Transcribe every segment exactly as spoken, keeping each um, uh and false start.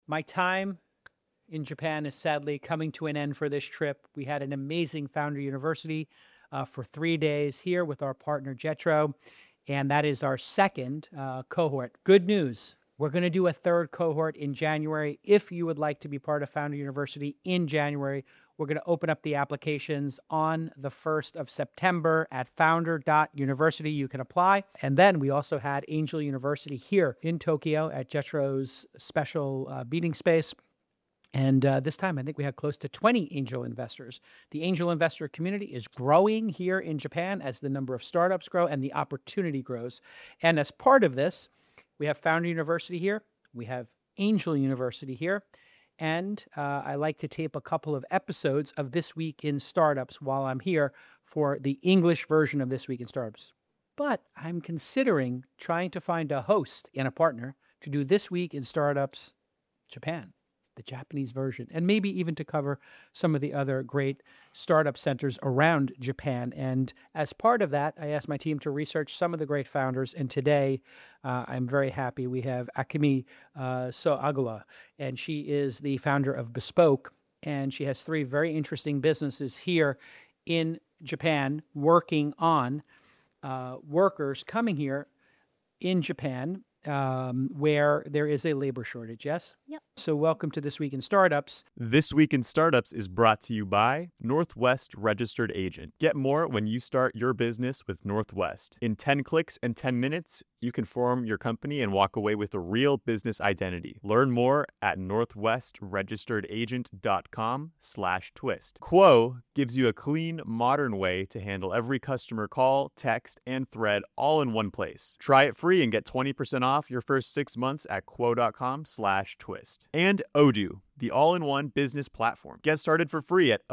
My time in Japan is sadly coming to an end for this trip. We had an amazing Founder University uh, for three days here with our partner Jetro, and that is our second uh, cohort. Good news. We're going to do a third cohort in January. If you would like to be part of Founder University in January, we're going to open up the applications on the first of September at founder dot university. You can apply. And then we also had Angel University here in Tokyo at Jetro's special uh, meeting space. And uh, this time, I think we had close to twenty angel investors. The angel investor community is growing here in Japan as the number of startups grow and the opportunity grows. And as part of this, we have Founder University here. We have Angel University here. And uh, I like to tape a couple of episodes of This Week in Startups while I'm here for the English version of This Week in Startups. But I'm considering trying to find a host and a partner to do This Week in Startups Japan, the Japanese version, and maybe even to cover some of the other great startup centers around Japan. And as part of that, I asked my team to research some of the great founders. And today, uh, I'm very happy we have Akemi uh, Soagala, and she is the founder of Bespoke, and she has three very interesting businesses here in Japan working on uh, workers coming here in Japan um, where there is a labor shortage, yes? Yep. So welcome to This Week in Startups. This Week in Startups is brought to you by Northwest Registered Agent. Get more when you start your business with Northwest. In ten clicks and ten minutes, you can form your company and walk away with a real business identity. Learn more at northwest registered agent dot com slash twist. Quo gives you a clean, modern way to handle every customer call, text, and thread all in one place. Try it free and get twenty percent off your first six months at quo dot com slash twist. And Odoo, the all-in-one business platform. Get started for free at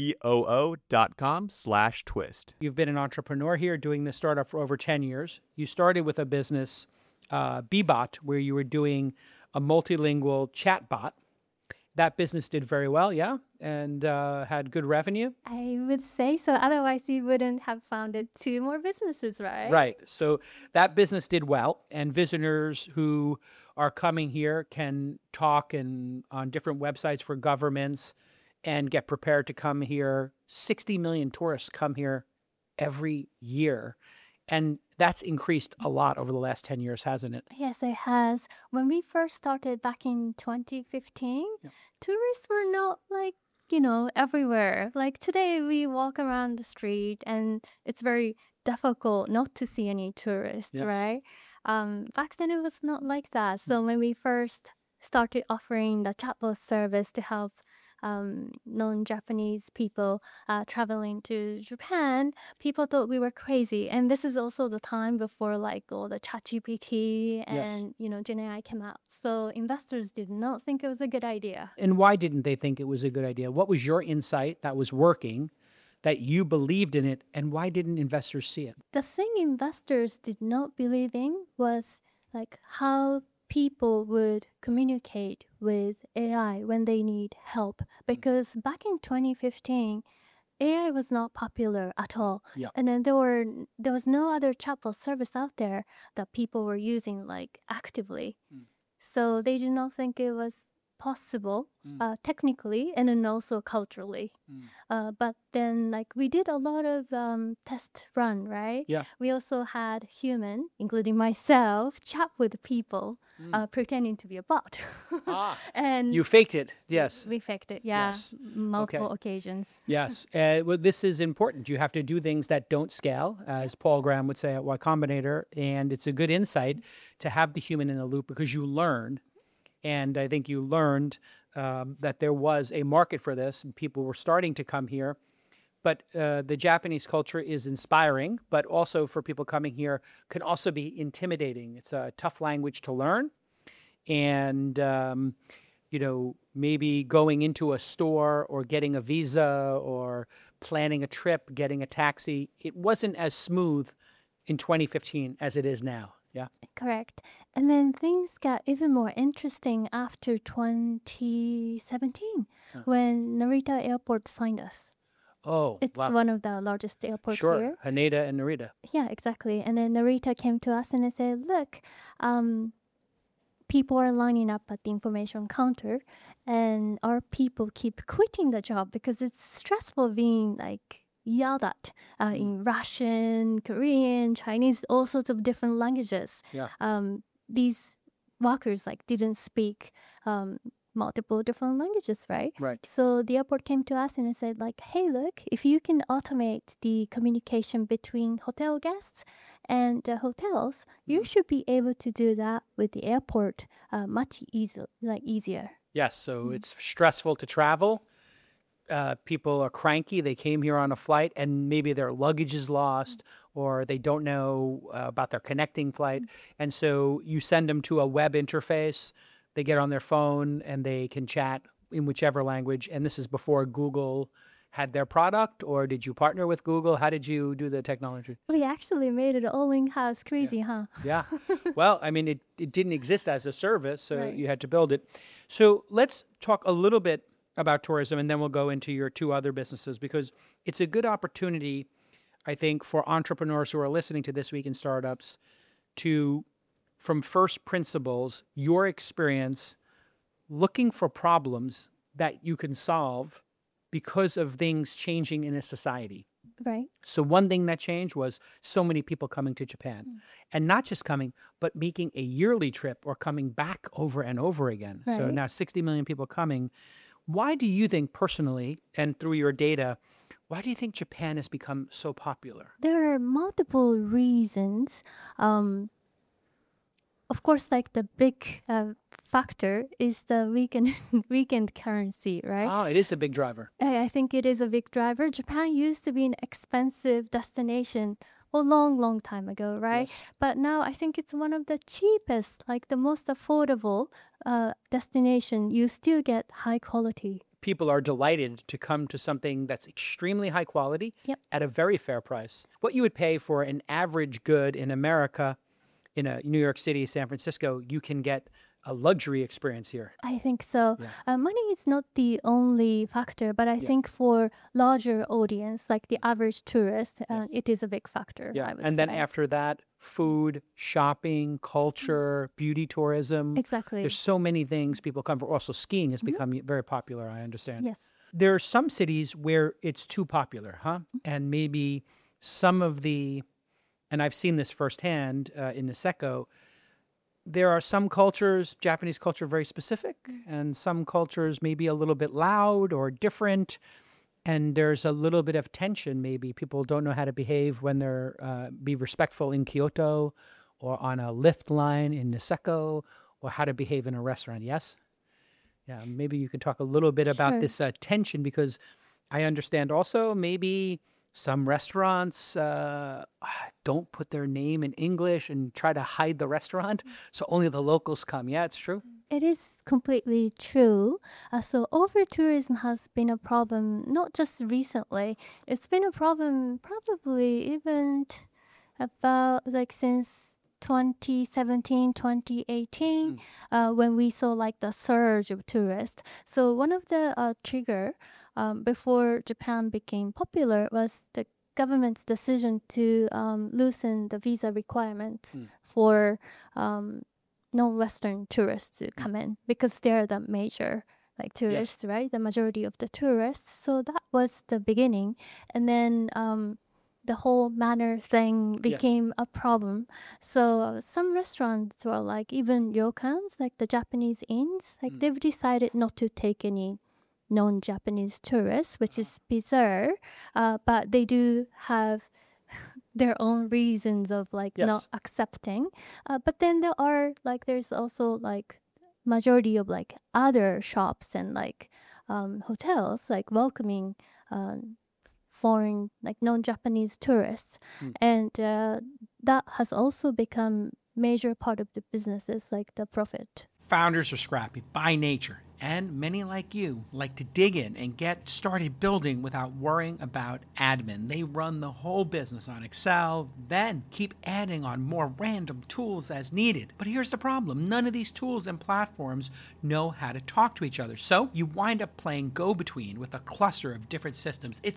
odoo dot com slash twist. You've been an entrepreneur here doing this startup for over ten years. You started with a business, uh, Bbot, where you were doing a multilingual chatbot. That business did very well, yeah, and uh, had good revenue. I would say so. Otherwise, you wouldn't have founded two more businesses, right? Right. So that business did well, and visitors who are coming here can talk and on different websites for governments and get prepared to come here. sixty million tourists come here every year. And that's increased a lot over the last ten years, hasn't it? Yes, it has. When we first started back in twenty fifteen, Yeah. tourists were not like, you know, everywhere. Like today, we walk around the street and it's very difficult not to see any tourists, Yes. right? Um, back then, it was not like that. So when we first started offering the chatbot service to help um, non-Japanese people uh, traveling to Japan, people thought we were crazy. And this is also the time before like all the ChatGPT and, Yes. you know, Gen A I came out. So investors did not think it was a good idea. And why didn't they think it was a good idea? What was your insight that was working, that you believed in it, and why didn't investors see it? The thing investors did not believe in was like how people would communicate with A I when they need help. Because back in twenty fifteen, A I was not popular at all. Yeah. And then there were there was no other chatbot service out there that people were using like actively. Mm. So they did not think it was possible Mm. uh, technically and then also culturally. Mm. Uh, but then like we did a lot of um, test run, right? Yeah. We also had human, including myself, chat with people Mm. uh, pretending to be a bot. Ah, and you faked it. Yes. we faked it, yeah, Yes. m- multiple Okay. occasions. Yes. Uh, well, this is important. You have to do things that don't scale, as Paul Graham would say at Y Combinator. And it's a good insight to have the human in the loop because you learn. And I think you learned um, that there was a market for this and people were starting to come here. But uh, the Japanese culture is inspiring, but also for people coming here can also be intimidating. It's a tough language to learn. And, um, you know, maybe going into a store or getting a visa or planning a trip, getting a taxi, it wasn't as smooth in twenty fifteen as it is now. Yeah. Correct. And then things got even more interesting after twenty seventeen Huh. when Narita Airport signed us. Oh, It's wow. one of the largest airports Sure. here. Haneda and Narita. Yeah, exactly. And then Narita came to us and they said, look, um, people are lining up at the information counter, and our people keep quitting the job because it's stressful being like yelled at uh, in Russian, Korean, Chinese, all sorts of different languages. Yeah. Um, these workers like didn't speak um, multiple different languages, right? Right. So the airport came to us and it said like, hey, look, if you can automate the communication between hotel guests and uh, hotels, you should be able to do that with the airport uh, much easier, like easier. Yes. So it's stressful to travel. Uh, people are cranky. They came here on a flight and maybe their luggage is lost or they don't know uh, about their connecting flight. And so you send them to a web interface. They get on their phone and they can chat in whichever language. And this is before Google had their product, or did you partner with Google? How did you do the technology? We actually made it all in-house. Crazy, huh? Yeah. Well, I mean, it, it didn't exist as a service, so Right. you had to build it. So let's talk a little bit about tourism, and then we'll go into your two other businesses, because it's a good opportunity, I think, for entrepreneurs who are listening to This Week in Startups to, from first principles, your experience looking for problems that you can solve because of things changing in a society. Right. So one thing that changed was so many people coming to Japan, and not just coming, but making a yearly trip or coming back over and over again. So Right. now sixty million people coming. Why do you think personally, and through your data, why do you think Japan has become so popular? There are multiple reasons. Um, of course, like the big uh, factor is the weekend weekend currency, right? Oh, it is a big driver. I, I think it is a big driver. Japan used to be an expensive destination a long, long time ago, right? Yes. But now I think it's one of the cheapest, like the most affordable uh, destination. You still get high quality. People are delighted to come to something that's extremely high quality Yep. at a very fair price. What you would pay for an average good in America, in a New York City, San Francisco, you can get a luxury experience here. I think so. Yeah. Uh, money is not the only factor, but I Yeah. think for larger audience, like the average tourist, uh, it is a big factor. Yeah. I would And then say. after that, food, shopping, culture, beauty tourism. Exactly. There's so many things people come for. Also, skiing has become very popular, I understand. Yes. There are some cities where it's too popular, huh? Mm-hmm. And maybe some of the, and I've seen this firsthand uh, in Niseko, there are some cultures, Japanese culture, very specific, and some cultures maybe a little bit loud or different. And there's a little bit of tension, maybe. People don't know how to behave when they're, uh, be respectful in Kyoto or on a lift line in Niseko, or how to behave in a restaurant, yes? Yeah, maybe you could talk a little bit about Sure. this uh, tension, because I understand also maybe some restaurants uh, don't put their name in English and try to hide the restaurant, so only the locals come. Yeah, it's true. It is completely true. Uh, so over tourism has been a problem, not just recently. It's been a problem probably even t- about like since twenty seventeen, twenty eighteen, uh, when we saw like the surge of tourists. So one of the uh, trigger um, before Japan became popular was the government's decision to um, loosen the visa requirements Mm. for um, non-Western tourists to come in, because they're the major like tourists, right? The majority of the tourists. So that was the beginning, and then um, the whole manner thing became a problem. So uh, some restaurants were like, even ryokans, like the Japanese inns, like Mm. they've decided not to take any non-Japanese tourists, which is bizarre. Uh, but they do have their own reasons of like Yes. not accepting. Uh, but then there are like there's also like majority of like other shops and like um, hotels like welcoming um, foreign like non-Japanese tourists, Mm. and uh, that has also become major part of the businesses, like the profit. Founders are scrappy by nature, and many like you like to dig in and get started building without worrying about admin. They run the whole business on Excel, then keep adding on more random tools as needed. But here's the problem. None of these tools and platforms know how to talk to each other. So you wind up playing go-between with a cluster of different systems. It's a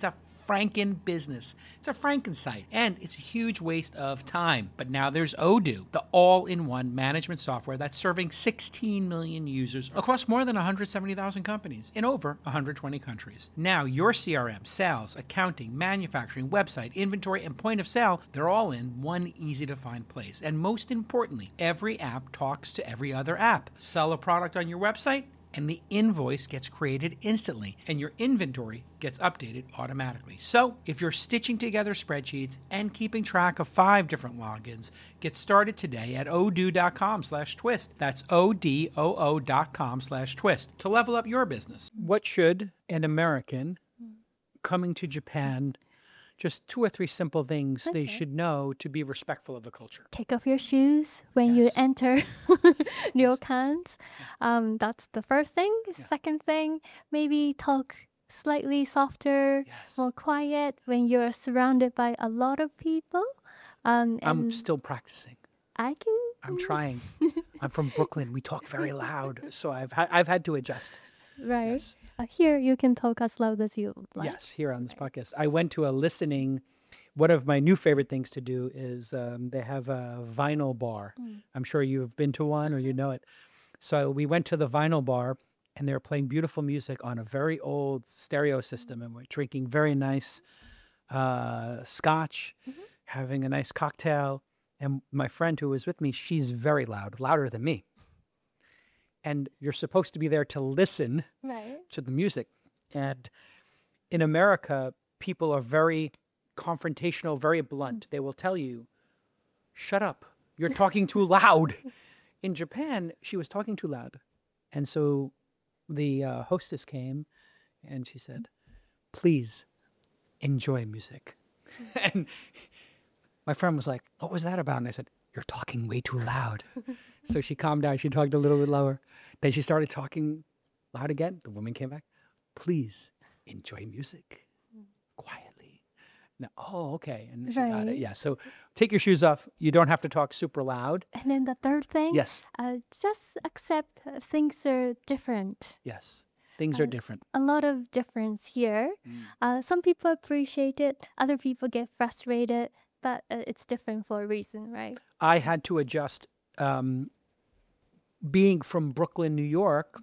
Franken business. It's a Franken site, and it's a huge waste of time. But now there's Odoo, the all-in-one management software that's serving sixteen million users across more than one hundred seventy thousand companies in over one hundred twenty countries. Now your C R M, sales, accounting, manufacturing, website, inventory, and point of sale, they're all in one easy-to-find place. And most importantly, every app talks to every other app. Sell a product on your website, and the invoice gets created instantly, and your inventory gets updated automatically. So, if you're stitching together spreadsheets and keeping track of five different logins, get started today at odoo.com slash twist. That's O-D-O-O dot com slash twist to level up your business. What should an American coming to Japan, just two or three simple things Okay. they should know to be respectful of the culture? Take off your shoes when you Yes. enter ryokans. Um, that's the first thing. Second thing, maybe talk slightly softer, Yes. more quiet when you're surrounded by a lot of people. Um, I'm and still practicing. I can. I'm trying. I'm from Brooklyn. We talk very loud, so I've ha- I've had to adjust. Right. Yes. Uh, here you can talk as loud as you like. Yes, here on this podcast. I went to a listening. One of my new favorite things to do is um, they have a vinyl bar. I'm sure you've been to one or you know it. So we went to the vinyl bar, and they were playing beautiful music on a very old stereo system, and we're drinking very nice uh, scotch, having a nice cocktail. And my friend who was with me, she's very loud, louder than me. And you're supposed to be there to listen Right. to the music. And in America, people are very confrontational, very blunt. They will tell you, shut up, you're talking too loud. In Japan, she was talking too loud. And so the uh, hostess came and she said, please enjoy music. And my friend was like, what was that about? And I said, you're talking way too loud. So she calmed down. She talked a little bit lower. Then she started talking loud again. The woman came back. Please enjoy music quietly. No, oh, okay. And she got it. Right. Yeah. So take your shoes off. You don't have to talk super loud. And then the third thing, Yes. uh, just accept uh, things are different. Yes. Things are different. A lot of difference here. Uh, some people appreciate it, other people get frustrated, but uh, it's different for a reason, right? I had to adjust. Um, being from Brooklyn, New York,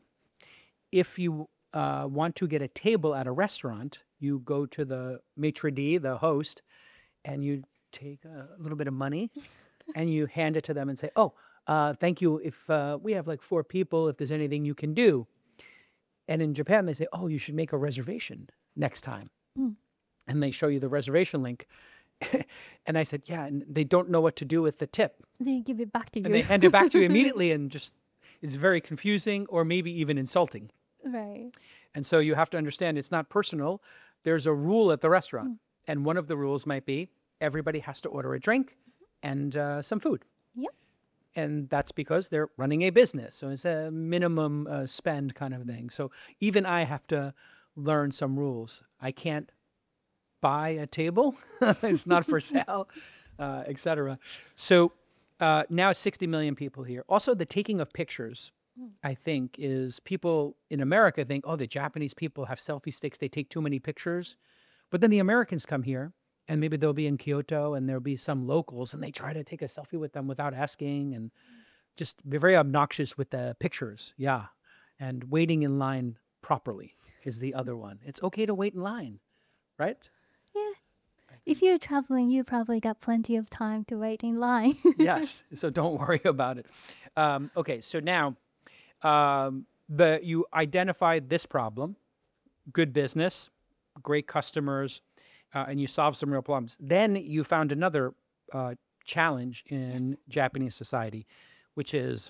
if you uh, want to get a table at a restaurant, you go to the maitre d', the host, and you take a little bit of money and you hand it to them and say, oh, uh, thank you. If uh, we have like four people, if there's anything you can do. And in Japan, they say, oh, you should make a reservation next time. Mm. And they show you the reservation link. And I said, yeah, and they don't know what to do with the tip. They give it back to you. And they hand it back to you immediately, and just it's very confusing or maybe even insulting. Right. And so you have to understand it's not personal. There's a rule at the restaurant. And one of the rules might be everybody has to order a drink and uh, some food. Yep. And that's because they're running a business. So it's a minimum uh, spend kind of thing. So even I have to learn some rules. I can't buy a table. It's not for sale, uh, et cetera. So uh, now sixty million people here. Also, the taking of pictures, I think, is people in America think, oh, the Japanese people have selfie sticks. They take too many pictures. But then the Americans come here, and maybe they'll be in Kyoto, and there'll be some locals, and they try to take a selfie with them without asking, and just be very obnoxious with the pictures. Yeah. And waiting in line properly is the other one. It's okay to wait in line, right? Yeah. If you're traveling, you probably got plenty of time to wait in line. Yes. So don't worry about it. Um, okay. So now um, the you identified this problem, good business, great customers, uh, and you solved some real problems. Then you found another uh, challenge in Japanese society, which is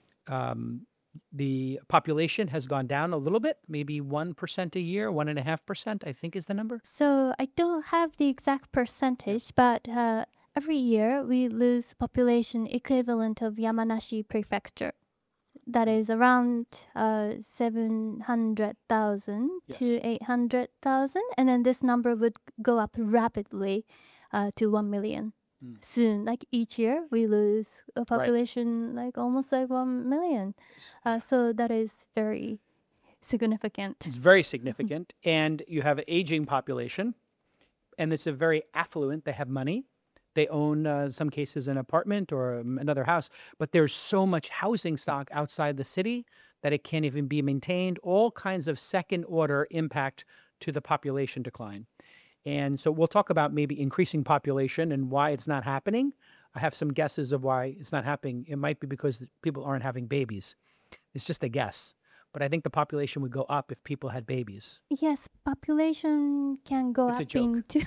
um, the population has gone down a little bit, maybe one percent a year, one point five percent, I think is the number. So I don't have the exact percentage, but uh, every year we lose population equivalent of Yamanashi Prefecture. That is around uh, seven hundred thousand to Yes. eight hundred thousand. And then this number would go up rapidly uh, to one million soon. Like each year we lose a population like almost like one million. Uh, so that is very significant. It's very significant. And you have an aging population. and it's a very affluent. They have money. They own, uh, some cases, an apartment or um, another house, but there's so much housing stock outside the city that it can't even be maintained. All kinds of second order impact to the population decline. And so we'll talk about maybe increasing population and why it's not happening. I have some guesses of why it's not happening. It might be because people aren't having babies. It's just a guess. But I think the population would go up if people had babies. Yes, population can go It's a up joke. into.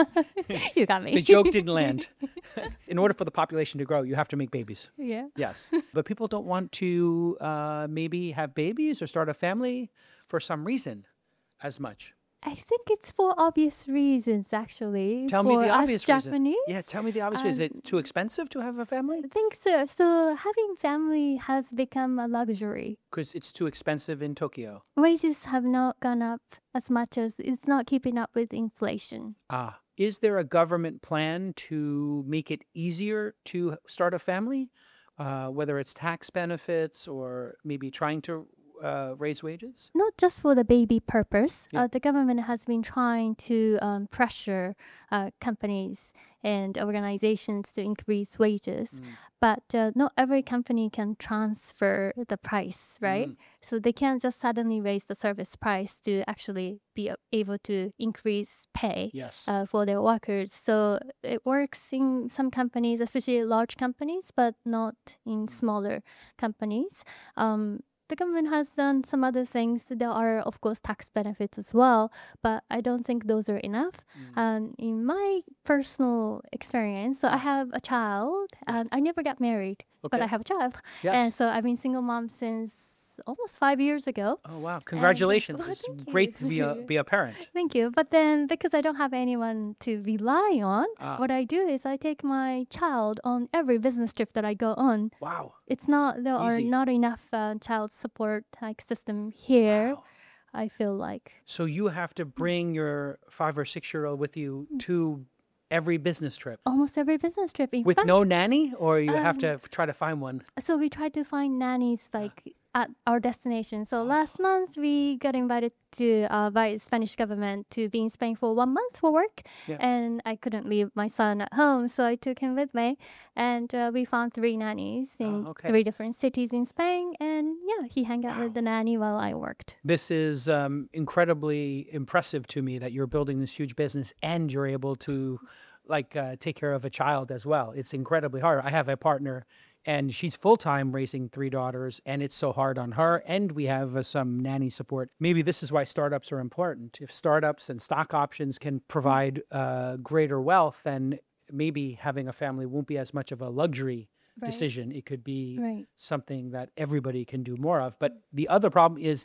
You got me. The joke didn't land. In order for the population to grow, you have to make babies. Yeah. Yes. But people don't want to uh, maybe have babies or start a family for some reason as much. I think it's for obvious reasons, actually. Tell me for the us obvious reason. Japanese. Yeah, tell me the obvious reason. Is Um, it too expensive to have a family? I think so. So having family has become a luxury. Because it's too expensive in Tokyo. Wages have not gone up as much as it's not keeping up with inflation. Ah, is there a government plan to make it easier to start a family? Uh, whether it's tax benefits or maybe trying to uh, raise wages? Not just for the baby purpose. Yeah. Uh, the government has been trying to um, pressure uh, companies and organizations to increase wages. Mm. But uh, not every company can transfer the price, right? Mm. So they can't just suddenly raise the service price to actually be a- able to increase pay. Yes. Uh, for their workers. So it works in some companies, especially large companies, but not in smaller companies. Um, the government has done some other things. There are, of course, tax benefits as well, but I don't think those are enough. Mm. And in my personal experience, so I have a child, and I never got married, but Okay. I have a child. Yes. And so I've been single mom since almost five years ago. Oh, wow. Congratulations. well, It's thank great to you. be a, be a parent. Thank you. But then, because I don't have anyone to rely on, Ah. what I do is I take my child on every business trip that I go on. Wow. It's not there are Easy. not enough uh, child support like system here. Wow. I feel like So you have to bring your five or six year old with you to every business trip almost every business trip. In with fact, no nanny, or you have Um, to f- try to find one? so we try to find nannies like at our destination. So last month we got invited to uh, by Spanish government to be in Spain for one month for work, Yeah. and I couldn't leave my son at home, so I took him with me, and uh, we found three nannies in Oh, okay. three different cities in Spain, and yeah, he hung out with the nanny while I worked. This is um, incredibly impressive to me that you're building this huge business and you're able to like uh, take care of a child as well. It's incredibly hard. I have a partner and she's full-time raising three daughters and it's so hard on her. And we have uh, some nanny support. Maybe this is why startups are important. If startups and stock options can provide uh, greater wealth, then maybe having a family won't be as much of a luxury Right. decision. It could be Right. something that everybody can do more of. But the other problem is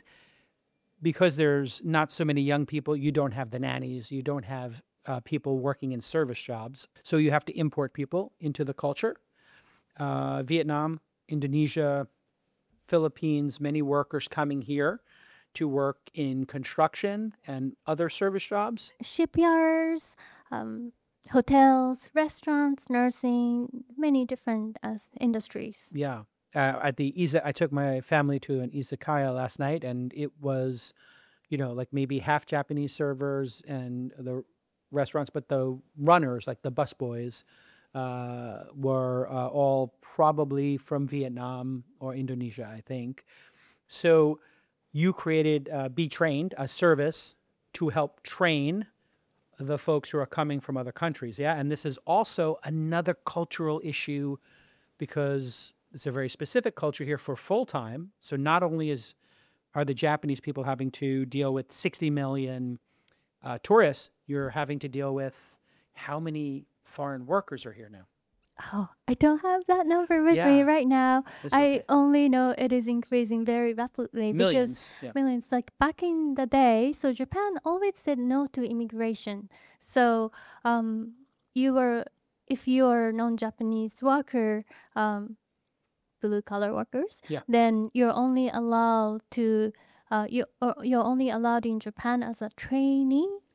because there's not so many young people, you don't have the nannies, you don't have uh, people working in service jobs. So you have to import people into the culture. Uh, Vietnam, Indonesia, Philippines, many workers coming here to work in construction and other service jobs. Shipyards, um, hotels, restaurants, nursing, many different uh, industries. Yeah. Uh, at the Iza, I took my family to an izakaya last night, and it was, you know, like maybe half Japanese servers and the restaurants, but the runners, like the busboys, uh, were uh, all probably from Vietnam or Indonesia, I think. So you created uh, Be Trained, a service to help train the folks who are coming from other countries. Yeah. And this is also another cultural issue because it's a very specific culture here for full time. So not only is are the Japanese people having to deal with sixty million uh, tourists, you're having to deal with how many foreign workers are here now. Oh, I don't have that number with me Yeah. right now. It's I okay. only know it is increasing very rapidly because Millions. Yeah. millions. Like back in the day, so Japan always said no to immigration. So um, you were, if you are non-Japanese worker, um, blue collar workers, Yeah. then you're only allowed to, uh, you or you're only allowed in Japan as a trainee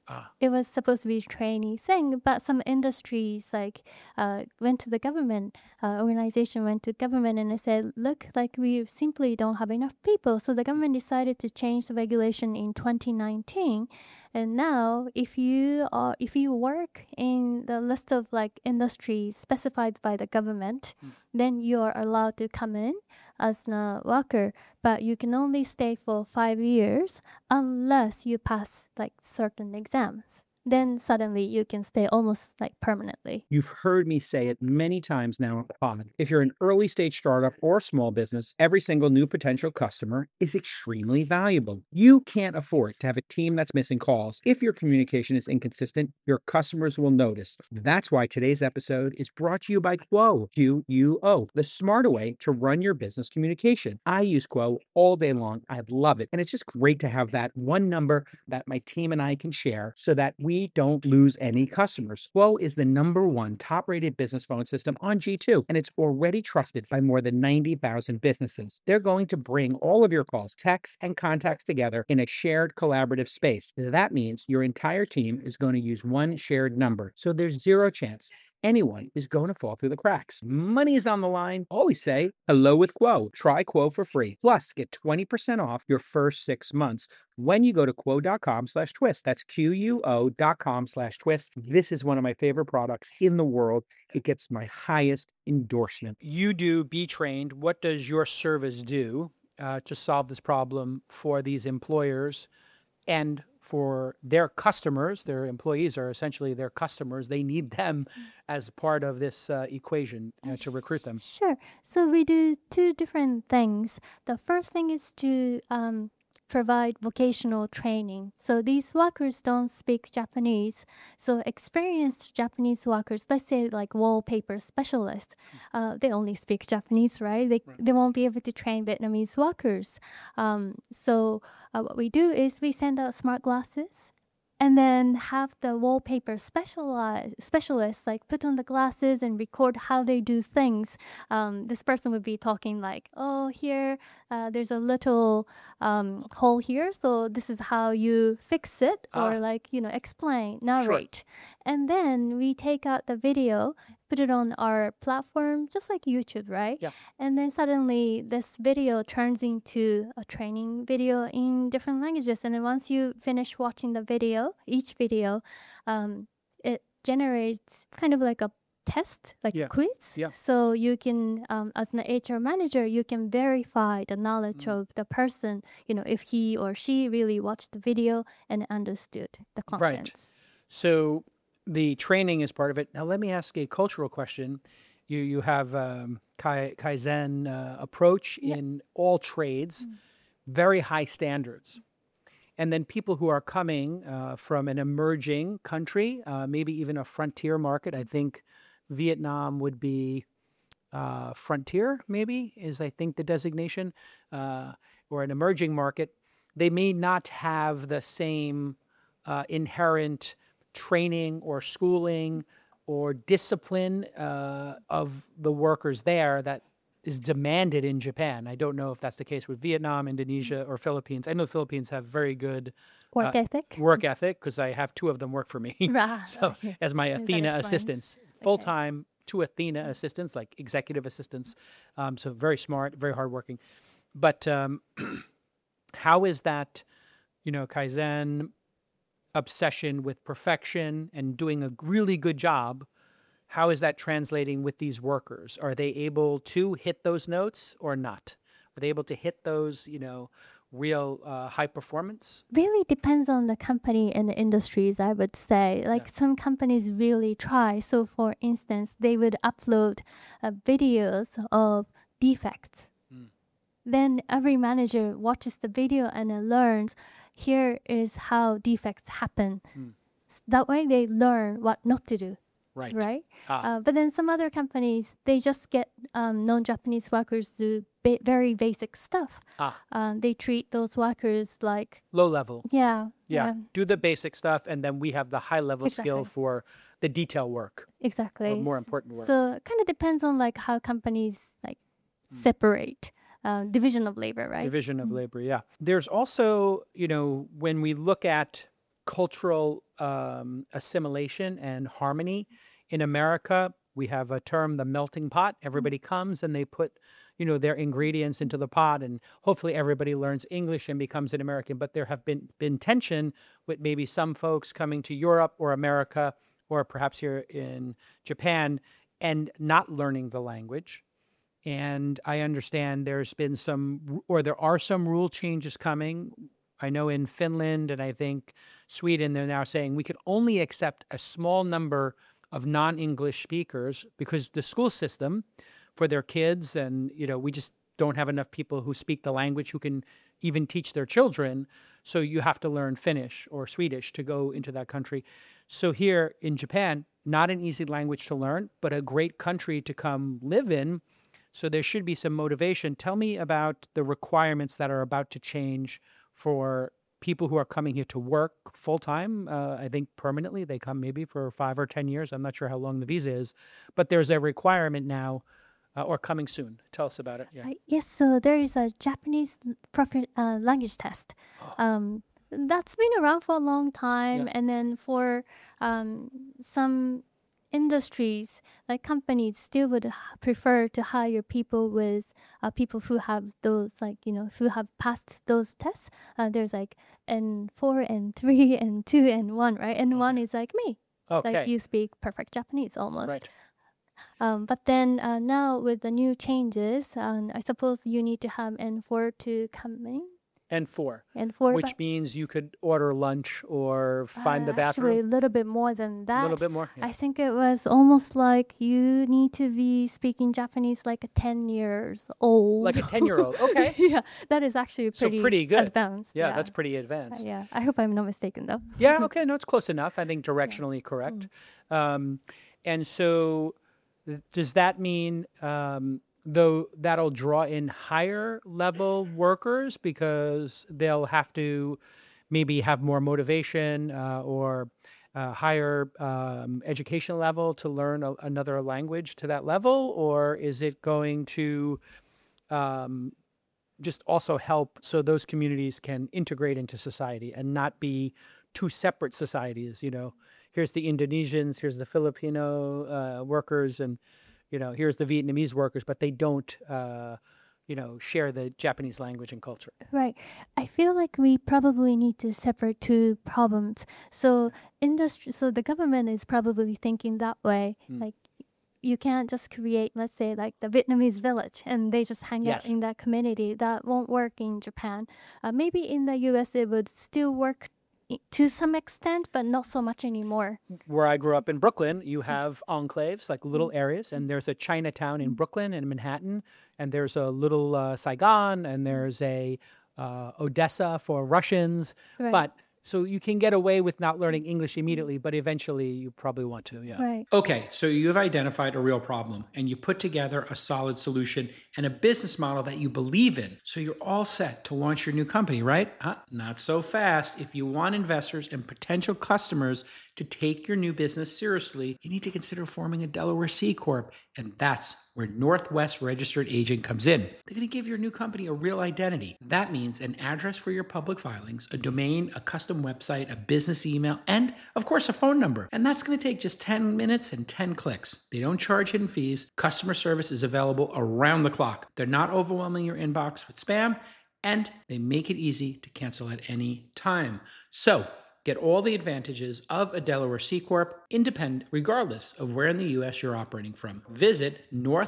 Ah. It was supposed to be a trainee thing, but some industries like uh, went to the government, uh, organization went to government and they said, look, like we simply don't have enough people. So the government decided to change the regulation in twenty nineteen. And now if you are, if you work in the list of like industries specified by the government, Mm. then you are allowed to come in as a worker, but you can only stay for five years unless you pass like certain exams. Then suddenly you can stay almost like permanently. You've heard me say it many times now on the pod. If you're an early stage startup or small business, every single new potential customer is extremely valuable. You can't afford to have a team that's missing calls. If your communication is inconsistent, your customers will notice. That's why today's episode is brought to you by Quo, Q U O, the smarter way to run your business communication. I use Quo all day long. I love it. And it's just great to have that one number that my team and I can share so that we don't lose any customers. Quo is the number one top-rated business phone system on G two, and it's already trusted by more than ninety thousand businesses. They're going to bring all of your calls, texts, and contacts together in a shared collaborative space. That means your entire team is going to use one shared number, so there's zero chance anyone is going to fall through the cracks. Money is on the line. Always say hello with Quo. Try Quo for free. Plus, get twenty percent off your first six months when you go to quo.com slash twist. That's Q-U-O dot com slash twist. This is one of my favorite products in the world. It gets my highest endorsement. You do Be Trained. What does your service do uh, to solve this problem for these employers and for their customers? Their employees are essentially their customers. They need them as part of this uh, equation uh, to recruit them. Sure. So we do two different things. The first thing is to um, provide vocational training. So these workers don't speak Japanese. So experienced Japanese workers, let's say like wallpaper specialists, uh, they only speak Japanese, right? They, Right. they won't be able to train Vietnamese workers. Um, so uh, what we do is we send out smart glasses and then have the wallpaper speciali- specialists like put on the glasses and record how they do things. Um, this person would be talking like, oh, here, uh, there's a little um, hole here, so this is how you fix it, or Ah. like, you know, explain, narrate. And then we take out the video, put it on our platform, just like YouTube, right? Yeah. And then suddenly this video turns into a training video in different languages. And then once you finish watching the video, each video, um, it generates kind of like a test, like Yeah. a quiz. Yeah. So you can, um, as an H R manager, you can verify the knowledge Mm. of the person, you know, if he or she really watched the video and understood the Right. contents. So the training is part of it. Now, let me ask a cultural question. You you have um, kai, Kaizen uh, approach Yeah. in all trades, very high standards. And then people who are coming uh, from an emerging country, uh, maybe even a frontier market. I think Vietnam would be uh, frontier, maybe, is I think the designation, uh, or an emerging market. They may not have the same uh, inherent training or schooling or discipline uh, of the workers there that is demanded in Japan. I don't know if that's the case with Vietnam, Indonesia, or Philippines. I know the Philippines have very good Work uh, ethic. work ethic because I have two of them work for me. Right. So as my That Athena explains. assistants, full time, two Athena assistants, like executive assistants. Um, so very smart, very hardworking. But um, how is that, you know, Kaizen obsession with perfection and doing a really good job? How is that translating with these workers? Are they able to hit those notes or not? Are they able to hit those, you know, real uh, high performance? Really depends on the company and the industries, I would say. Like Yeah. some companies really try. So, for instance, they would upload uh, videos of defects. Mm. Then every manager watches the video and then learns here is how defects happen. Mm. S- That way they learn what not to do, Right. right? Ah, Uh, but then some other companies, they just get um, non-Japanese workers to ba- very basic stuff. ah, Um, they treat those workers like, low level. yeah, Yeah. Do the basic stuff, and then we have the high level skill Exactly. for the detail work, exactly. or more S- important work. So it kind of depends on like how companies like separate uh, division of labor, right? Division of labor. Yeah. There's also, you know, when we look at cultural um, assimilation and harmony. In America, we have a term, the melting pot. Everybody comes and they put, you know, their ingredients into the pot, and hopefully everybody learns English and becomes an American. But there have been been tension with maybe some folks coming to Europe or America, or perhaps here in Japan, and not learning the language. And I understand there's been some, or there are some rule changes coming. I know in Finland and I think Sweden, they're now saying we could only accept a small number of non-English speakers because the school system for their kids, and, you know, we just don't have enough people who speak the language who can even teach their children. So you have to learn Finnish or Swedish to go into that country. So here in Japan, not an easy language to learn, but a great country to come live in. So there should be some motivation. Tell me about the requirements that are about to change for people who are coming here to work full-time. Uh, I think permanently. They come maybe for five or ten years. I'm not sure how long the visa is. But there's a requirement now, uh, or coming soon. Tell us about it. Yeah. Uh, yes, so there is a Japanese profi- uh, language test. Um, that's been around for a long time. Yeah. And then for um, some industries, like companies still would h- prefer to hire people with uh, people who have those, like, you know, who have passed those tests. Uh, there's like N four and three and two and one, right? And one Okay. is like me. Okay. Like you speak perfect Japanese almost. Right. Um, but then uh, now with the new changes, um, I suppose you need to have N four to come in. And four, N four, which but means you could order lunch or find the uh, actually a bathroom. little bit more than A that. little bit more. Yeah. I think it was almost like you need to be speaking Japanese like a ten years old. Like a ten-year-old. Okay. Yeah, that is actually So pretty, pretty good. advanced. Yeah, Yeah, that's pretty Uh, advanced. yeah. I hope I'm not mistaken though. Yeah, okay, no, it's close enough. I think directionally correct. Um, and so th- does that mean, um, though, that'll draw in higher level workers because they'll have to maybe have more motivation uh, or uh, higher um, education level to learn a, another language to that level? Or is it going to um, just also help so those communities can integrate into society and not be two separate societies? You know, here's the Indonesians, here's the Filipino uh, workers, and, you know, here's the Vietnamese workers, but they don't, uh, you know, share the Japanese language and culture. Right. I feel like we probably need to separate two problems. So industry, so the government is probably thinking that way. Mm. Like you can't just create, let's say, like the Vietnamese village and they just hang Yes. out in that community. That won't work in Japan. Uh, maybe in the U S it would still work i- to some extent, but not so much anymore. Where I grew up in Brooklyn, you have enclaves, like little areas, and there's a Chinatown in Brooklyn and Manhattan, and there's a little uh, Saigon, and there's a uh, Odessa for Russians. Right. But so you can get away with not learning English immediately, but eventually you probably want to. Yeah. Right. Okay, so you've identified a real problem and you put together a solid solution and a business model that you believe in. So you're all set to launch your new company, right? Huh? Not so fast. If you want investors and potential customers to take your new business seriously, you need to consider forming a Delaware C Corp. And that's where Northwest Registered Agent comes in. They're going to give your new company a real identity. That means an address for your public filings, a domain, a custom website, a business email, and of course a phone number. And that's going to take just ten minutes and ten clicks. They don't charge hidden fees. Customer service is available around the clock. They're not overwhelming your inbox with spam, and they make it easy to cancel at any time. So get all the advantages of a Delaware C Corp, independent, regardless of where in the U S you're operating from. Visit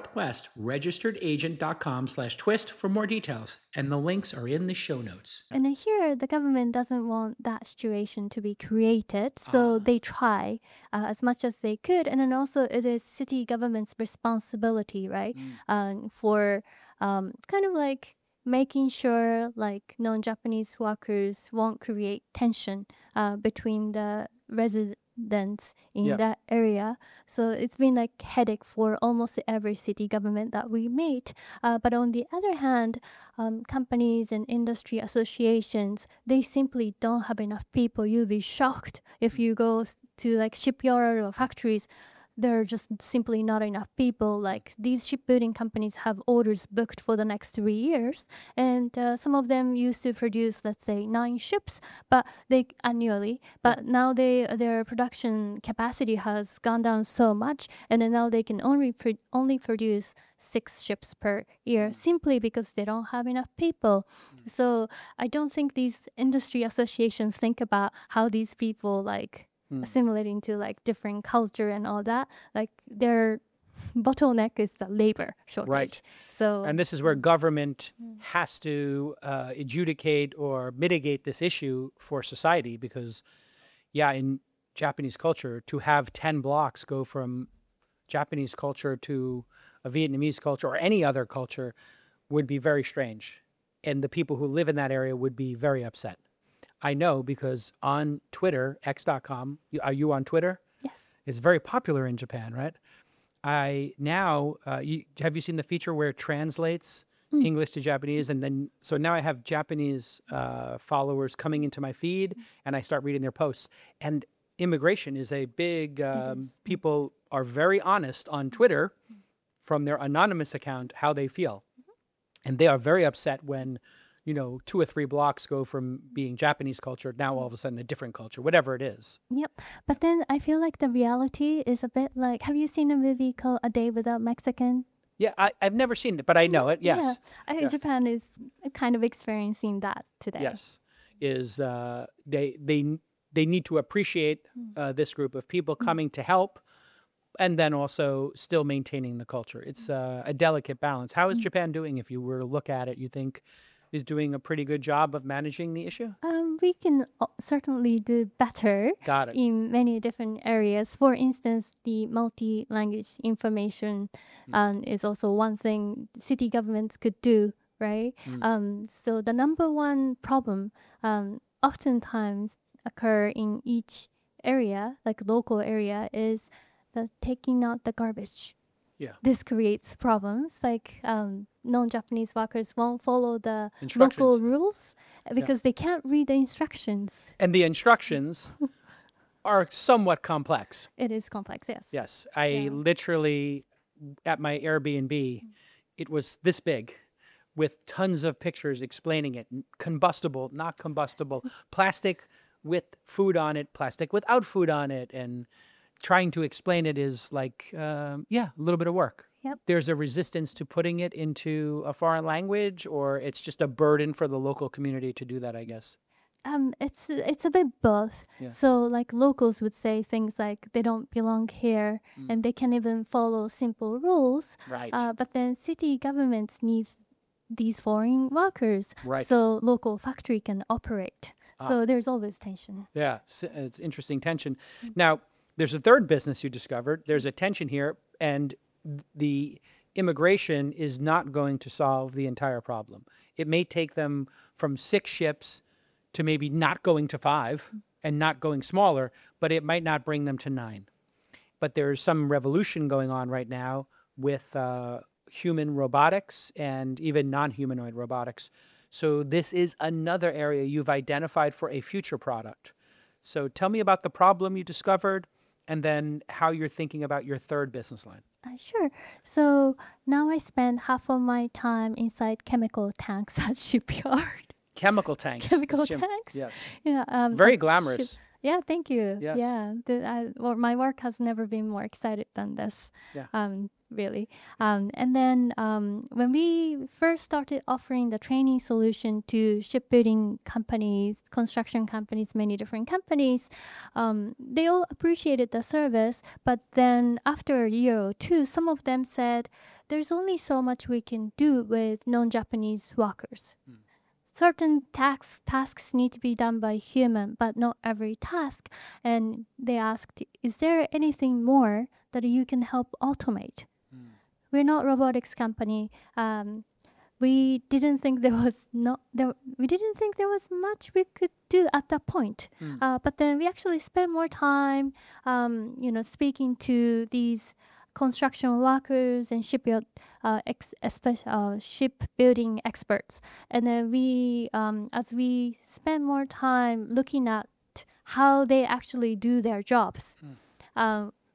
northwestregisteredagent.com slash twist for more details, and the links are in the show notes. And then here, the government doesn't want that situation to be created, so they try uh, as much as they could. And then also, it is city government's responsibility, right, um, for um, kind of like making sure like non-Japanese workers won't create tension uh, between the residents in Yeah. that area. So it's been like headache for almost every city government that we meet. Uh, but on the other hand, um, companies and industry associations, they simply don't have enough people. You'll be shocked if you go s- to like shipyard or factories. there are just simply not enough people. Like these shipbuilding companies have orders booked for the next three years, and uh, some of them used to produce, let's say, nine ships, but they annually. But now they their production capacity has gone down so much, and then now they can only pro- only produce six ships per year, simply because they don't have enough people. So I don't think these industry associations think about how these people like assimilating to like different culture and all that. Like their bottleneck is the labor shortage. Right. So And this is where government has to uh, adjudicate or mitigate this issue for society, because, yeah, in Japanese culture, to have ten blocks go from Japanese culture to a Vietnamese culture or any other culture would be very strange. And the people who live in that area would be very upset. I know because on Twitter, x dot com, you- are you on Twitter? yes. It's very popular in Japan, right? I now, uh, you, have you seen the feature where it translates English to Japanese? And then, so now I have Japanese uh, followers coming into my feed and I start reading their posts. And immigration is a big, um, is. people are very honest on Twitter from their anonymous account how they feel. And they are very upset when, you know, two or three blocks go from being Japanese culture, now all of a sudden a different culture, whatever it is. Yep. But then I feel like the reality is a bit like, have you seen a movie called A Day Without Mexican? Yeah, I, I've never seen it, but I know it. Yes. Yeah. I think Yeah. Japan is kind of experiencing that today. Yes. Is uh, they they they need to appreciate uh, this group of people coming to help, and then also still maintaining the culture. It's uh, a delicate balance. How is Japan doing? If you were to look at it, you think is doing a pretty good job of managing the issue? Um, we can uh, certainly do better Got it. in many different areas. For instance, the multi-language information um, is also one thing city governments could do, right? Um, so the number one problem um, oftentimes occur in each area, like local area, is the taking out the garbage. Yeah. This creates problems, like um, non-Japanese workers won't follow the local Instructions. rules because they can't read the instructions. And the instructions are somewhat complex. It is complex, yes. Yes. I Yeah. literally, at my Airbnb, it was this big with tons of pictures explaining it. Combustible, not combustible, plastic with food on it, plastic without food on it. And trying to explain it is like, um, yeah, a little bit of work. Yep. There's a resistance to putting it into a foreign language, or it's just a burden for the local community to do that, I guess. Um, it's it's a bit both. Yeah. So like locals would say things like they don't belong here, and they can't even follow simple rules. Right. Uh, but then city governments needs these foreign workers, Right. so local factory can operate. So there's always tension. Yeah, s- it's interesting tension. Now, there's a third business you discovered. There's a tension here, and th- the immigration is not going to solve the entire problem. It may take them from six ships to maybe not going to five and not going smaller, but it might not bring them to nine. But there's some revolution going on right now with uh, human robotics and even non-humanoid robotics. So this is another area you've identified for a future product. So tell me about the problem you discovered and then how you're thinking about your third business line. Uh, sure. So now I spend half of my time inside chemical tanks at shipyard. Chemical tanks. Chemical Jim- tanks? Yes. Yeah. Um, Very at ship- glamorous. Yeah, thank you. Yes. Yeah, the, I, well, my work has never been more excited than this. Yeah. Um, really. Um, and then um, when we first started offering the training solution to shipbuilding companies, construction companies, many different companies, um, they all appreciated the service. But then after a year or two, some of them said, "There's only so much we can do with non-Japanese workers." Certain tasks tasks need to be done by human, but not every task. And they asked, "Is there anything more that you can help automate?" We're not robotics company. Um, we didn't think there was not there. We didn't think there was much we could do at that point. Uh, but then we actually spent more time, um, you know, speaking to these construction workers and shipyard, uh, ex- especially uh, shipbuilding experts. And then we, um, as we spend more time looking at how they actually do their jobs, um,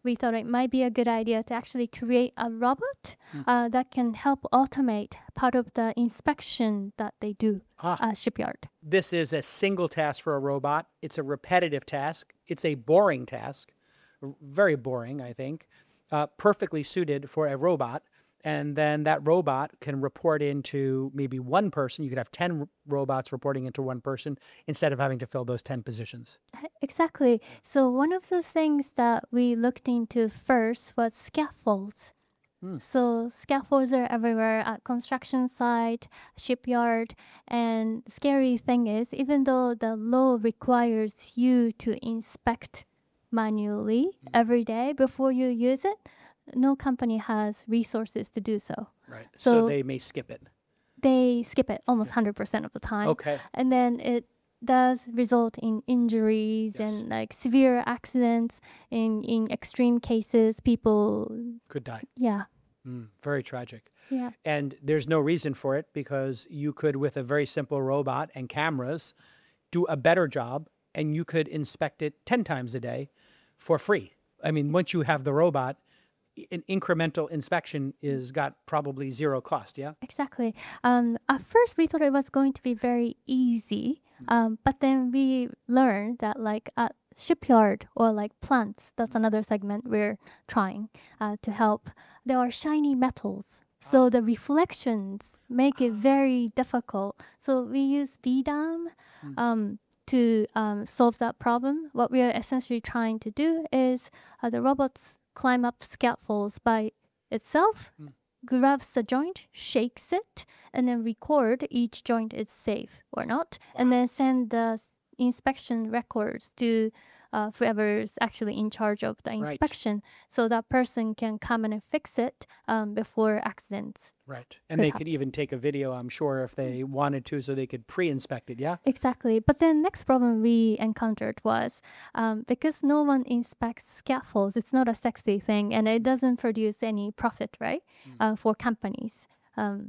we thought it might be a good idea to actually create a robot uh, that can help automate part of the inspection that they do Ah. at shipyard. This is a single task for a robot. It's a repetitive task. It's a boring task, r- very boring, I think, uh, perfectly suited for a robot. And then that robot can report into maybe one person. You could have ten r- robots reporting into one person instead of having to fill those ten positions. Uh, Exactly. So one of the things that we looked into first was scaffolds. Hmm. So scaffolds are everywhere at construction site, shipyard, and scary thing is even though the law requires you to inspect manually every day before you use it, no company has resources to do so. Right. So, So- they may skip it. They skip it almost one hundred percent of the time. Okay. And then it does result in injuries Yes. and like severe accidents. In in extreme cases, people, Could die. yeah, Mm, very tragic. yeah, And there's no reason for it because you could, with a very simple robot and cameras, do a better job and you could inspect it ten times a day for free. I mean, once you have the robot, i- an incremental inspection is got probably zero cost, yeah? exactly. Um, at first, we thought it was going to be very easy, um, but then we learned that like at shipyard or like plants, that's another segment we're trying uh, to help. There are shiny metals. So the reflections make it very difficult. So we use V DAM um, to um, solve that problem. What we are essentially trying to do is uh, the robots climb up scaffolds by itself, grabs the joint, shakes it, and then record each joint is safe or not, and then send the s- inspection records to uh, whoever's actually in charge of the Right. inspection, so that person can come in and fix it um, before accidents. Right. And Could they hap- could even take a video, I'm sure, if they wanted to, so they could pre-inspect it, yeah? Exactly. But then next problem we encountered was um, because no one inspects scaffolds, it's not a sexy thing and it doesn't produce any profit, right, uh, for companies. Um,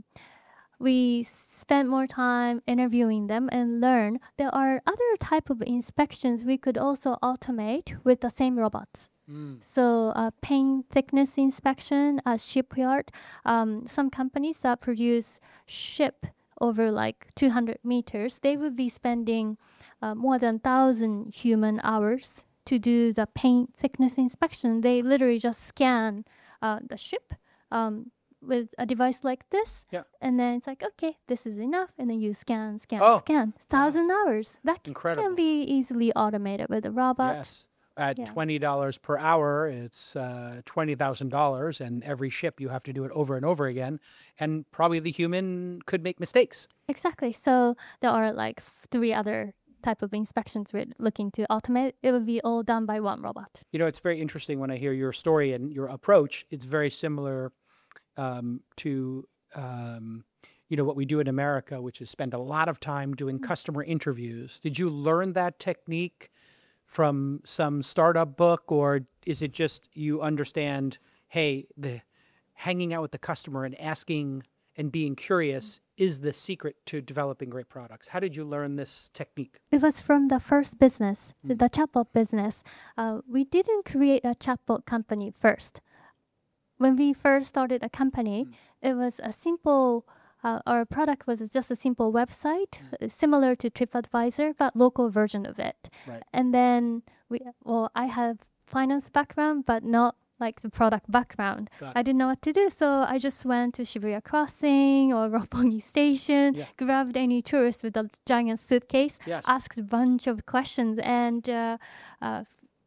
we spent more time interviewing them and learn there are other type of inspections we could also automate with the same robots. Mm. So uh, paint thickness inspection at shipyard. Um, some companies that produce ship over like two hundred meters, they would be spending uh, more than one thousand human hours to do the paint thickness inspection. They literally just scan uh, the ship um, with a device like this. Yeah. And then it's like, okay, this is enough. And then you scan, scan, Oh, scan. Thousand hours. That c- Incredible. can be easily automated with a robot. Yes. At Yeah. twenty dollars per hour, it's uh, twenty thousand dollars, and every ship you have to do it over and over again. And probably the human could make mistakes. Exactly. So there are like f- three other type of inspections we're looking to automate. It will be all done by one robot. You know, it's very interesting when I hear your story and your approach. It's very similar um, to, um, you know, what we do in America, which is spend a lot of time doing customer interviews. Did you learn that technique from some startup book, or is it just you understand, hey, the hanging out with the customer and asking and being curious is the secret to developing great products? How did you learn this technique? It was from the first business, the the chatbot business. Uh, we didn't create a chatbot company first. When we first started a company, it was a simple, uh, our product was just a simple website, uh, similar to TripAdvisor, but local version of it. Right. And then we, well, I have finance background, but not like the product background. Got I didn't know what to do, so I just went to Shibuya Crossing or Roppongi Station, Yeah. grabbed any tourist with a giant suitcase, Yes. asked a bunch of questions, and uh, uh,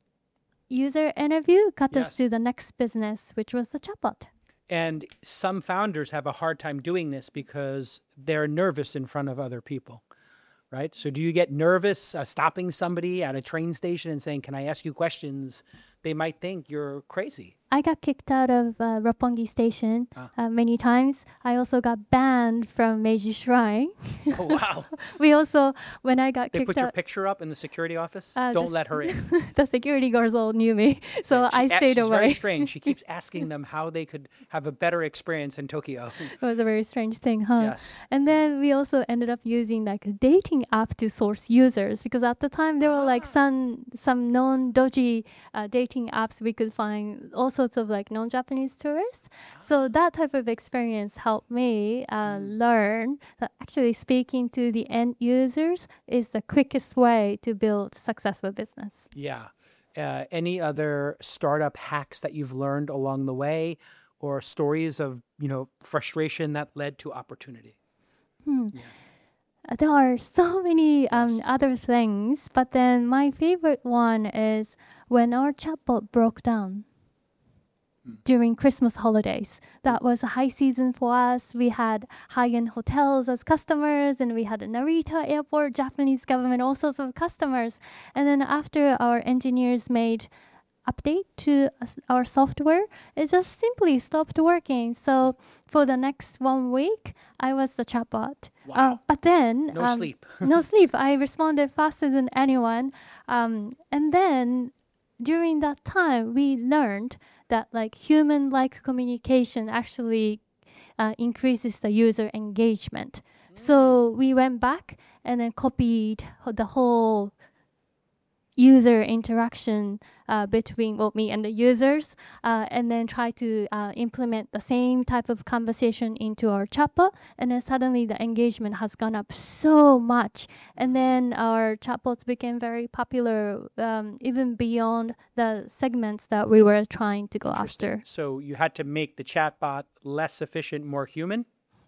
user interview got Yes. us to the next business, which was the chatbot. And some founders have a hard time doing this because they're nervous in front of other people, right? So do you get nervous uh, stopping somebody at a train station and saying, can I ask you questions? They might think you're crazy. I got kicked out of uh, Roppongi Station Ah. uh, many times. I also got banned from Meiji Shrine. Oh, wow. We also, when I got They kicked put your out, picture up in the security office? Uh, Don't this- let her in. the security guards all knew me, so Right. I She- stayed she's away. very strange. She keeps asking them how they could have a better experience in Tokyo. It was a very strange thing, huh? Yes. And then we also ended up using like a dating app to source users because at the time there were like Ah. some some known doji uh, dating dating apps, we could find all sorts of like non-Japanese tourists. So that type of experience helped me uh, learn that actually speaking to the end users is the quickest way to build successful business. Yeah. Uh, any other startup hacks that you've learned along the way, or stories of, you know, frustration that led to opportunity? Hmm. Yeah. There are so many um, yes. other things, but then my favorite one is when our chatbot broke down mm. during Christmas holidays. That was a high season for us. We had high-end hotels as customers, and we had a Narita airport, Japanese government, all sorts of customers. And then after our engineers made update to our software, it just simply stopped working. So for the next one week, I was the chatbot. Wow. Uh, but then no um, sleep. no sleep. I responded faster than anyone. Um, and then during that time, we learned that like human-like communication actually uh, increases the user engagement. Mm. So we went back and then copied the whole user interaction uh, between well, me and the users, uh, and then try to uh, implement the same type of conversation into our chatbot, and then suddenly the engagement has gone up so much, and then our chatbots became very popular, um, even beyond the segments that we were trying to go after. So you had to make the chatbot less efficient, more human,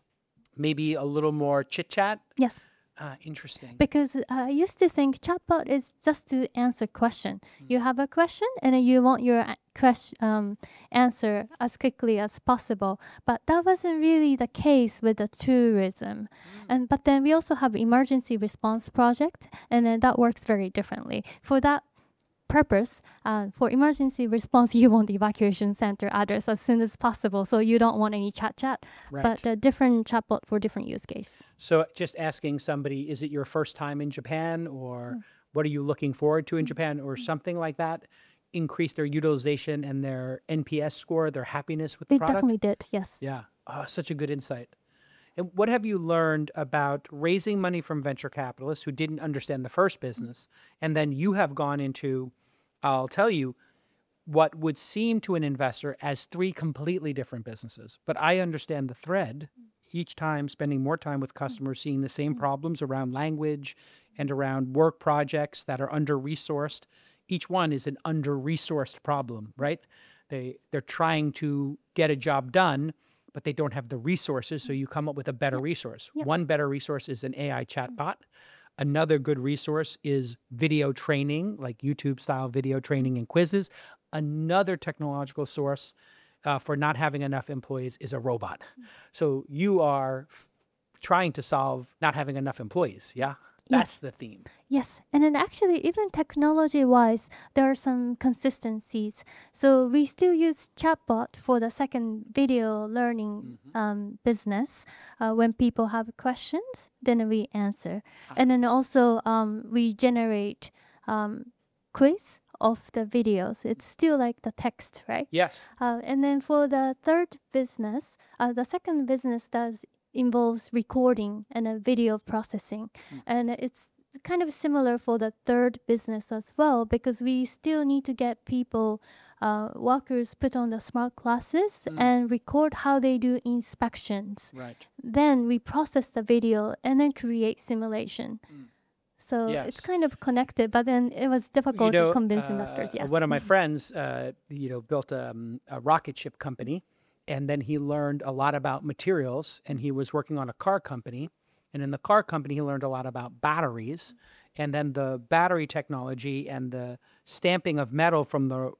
maybe a little more chit-chat? Yes. Ah, interesting. Because uh, I used to think chatbot is just to answer question. Mm. You have a question and then you want your a- question um, answer as quickly as possible. But that wasn't really the case with the tourism. Mm. And but then we also have emergency response project, and then that works very differently. For that purpose, uh, for emergency response, you want the evacuation center address as soon as possible, so you don't want any chat chat, right. but a different chatbot for different use case. So just asking somebody, is it your first time in Japan, or mm. what are you looking forward to in Japan, or something like that, increase their utilization and their N P S score, their happiness with the it product? It definitely did, yes. Yeah, oh, such a good insight. And what have you learned about raising money from venture capitalists who didn't understand the first business, and then you have gone into, I'll tell you, what would seem to an investor as three completely different businesses. But I understand the thread each time, spending more time with customers, seeing the same problems around language and around work projects that are under-resourced. Each one is an under-resourced problem, right? They, they're trying to get a job done, but they don't have the resources, so you come up with a better yep. resource. Yep. One better resource is an A I chatbot. Another good resource is video training, like YouTube-style video training and quizzes. Another technological source uh, for not having enough employees is a robot. Mm-hmm. So you are f- trying to solve not having enough employees, yeah? That's yes. the theme. Yes, and then actually even technology-wise, there are some consistencies. So we still use chatbot for the second video learning mm-hmm. um, business. Uh, when people have questions, then we answer. Ah. And then also um, we generate um, quiz of the videos. It's still like the text, right? Yes. Uh, and then for the third business, uh, the second business does involves recording and a video processing. Mm. And it's kind of similar for the third business as well, because we still need to get people, uh, workers put on the smart glasses mm. and record how they do inspections. Right. Then we process the video and then create simulation. Mm. So yes. it's kind of connected, but then it was difficult you know, to convince uh, investors. Yes. One of my friends, uh, you know, built um, a rocket ship company. And then he learned a lot about materials, and he was working on a car company. And in the car company, he learned a lot about batteries. And then the battery technology and the stamping of metal from the,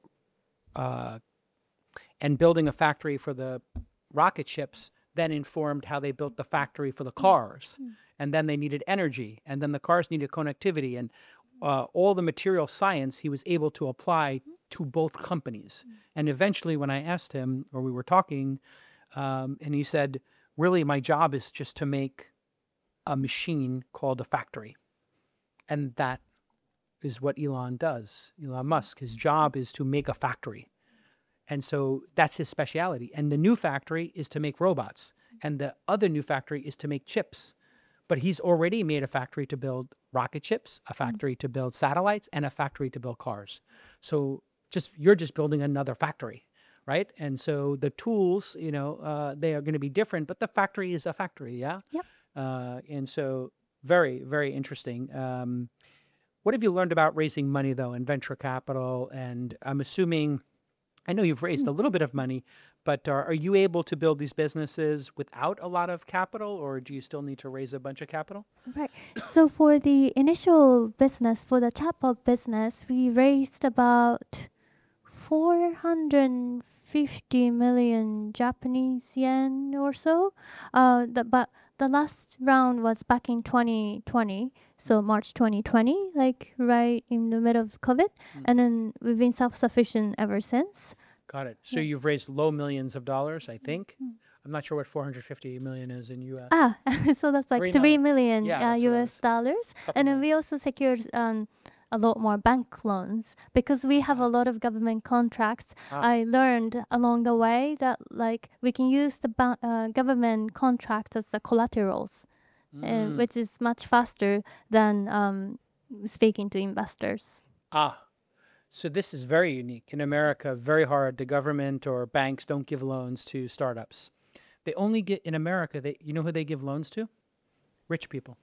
uh, and building a factory for the rocket ships then informed how they built the factory for the cars. Mm. And then they needed energy. And then the cars needed connectivity. And uh, all the material science he was able to apply to both companies. Mm. And eventually when I asked him, or we were talking, um, and he said, really, my job is just to make a machine called a factory. And that is what Elon does. Elon Musk, his job is to make a factory. And so that's his specialty. And the new factory is to make robots. And the other new factory is to make chips. But he's already made a factory to build rocket ships, a factory mm. to build satellites, and a factory to build cars. So just you're just building another factory, right? And so the tools, you know, uh, they are going to be different, but the factory is a factory, yeah. Yep. Uh, and so very, very interesting. Um, what have you learned about raising money though in venture capital? And I'm assuming, I know you've raised a little bit of money, but are, are you able to build these businesses without a lot of capital, or do you still need to raise a bunch of capital? Right. So for the initial business, for the chatbot business, we raised about four hundred fifty million Japanese yen or so. Uh, the, but the last round was back in twenty twenty, so March twenty twenty, like right in the middle of COVID. Mm. And then we've been self-sufficient ever since. Got it. So Yeah. you've raised low millions of dollars, I think. Mm. I'm not sure what four hundred fifty million is in U S. Ah, so that's like Three three mil- million Yeah, uh, that's what it U S is. dollars. Couple And then million. we also secured um, a lot more bank loans because we have a lot of government contracts. Ah. I learned along the way that like we can use the ba- uh, government contracts as the collaterals, uh, Mm. which is much faster than um, speaking to investors. Ah, so this is very unique. In America, very hard. The government or banks don't give loans to startups. They only get, in America, they you know who they give loans to? Rich people.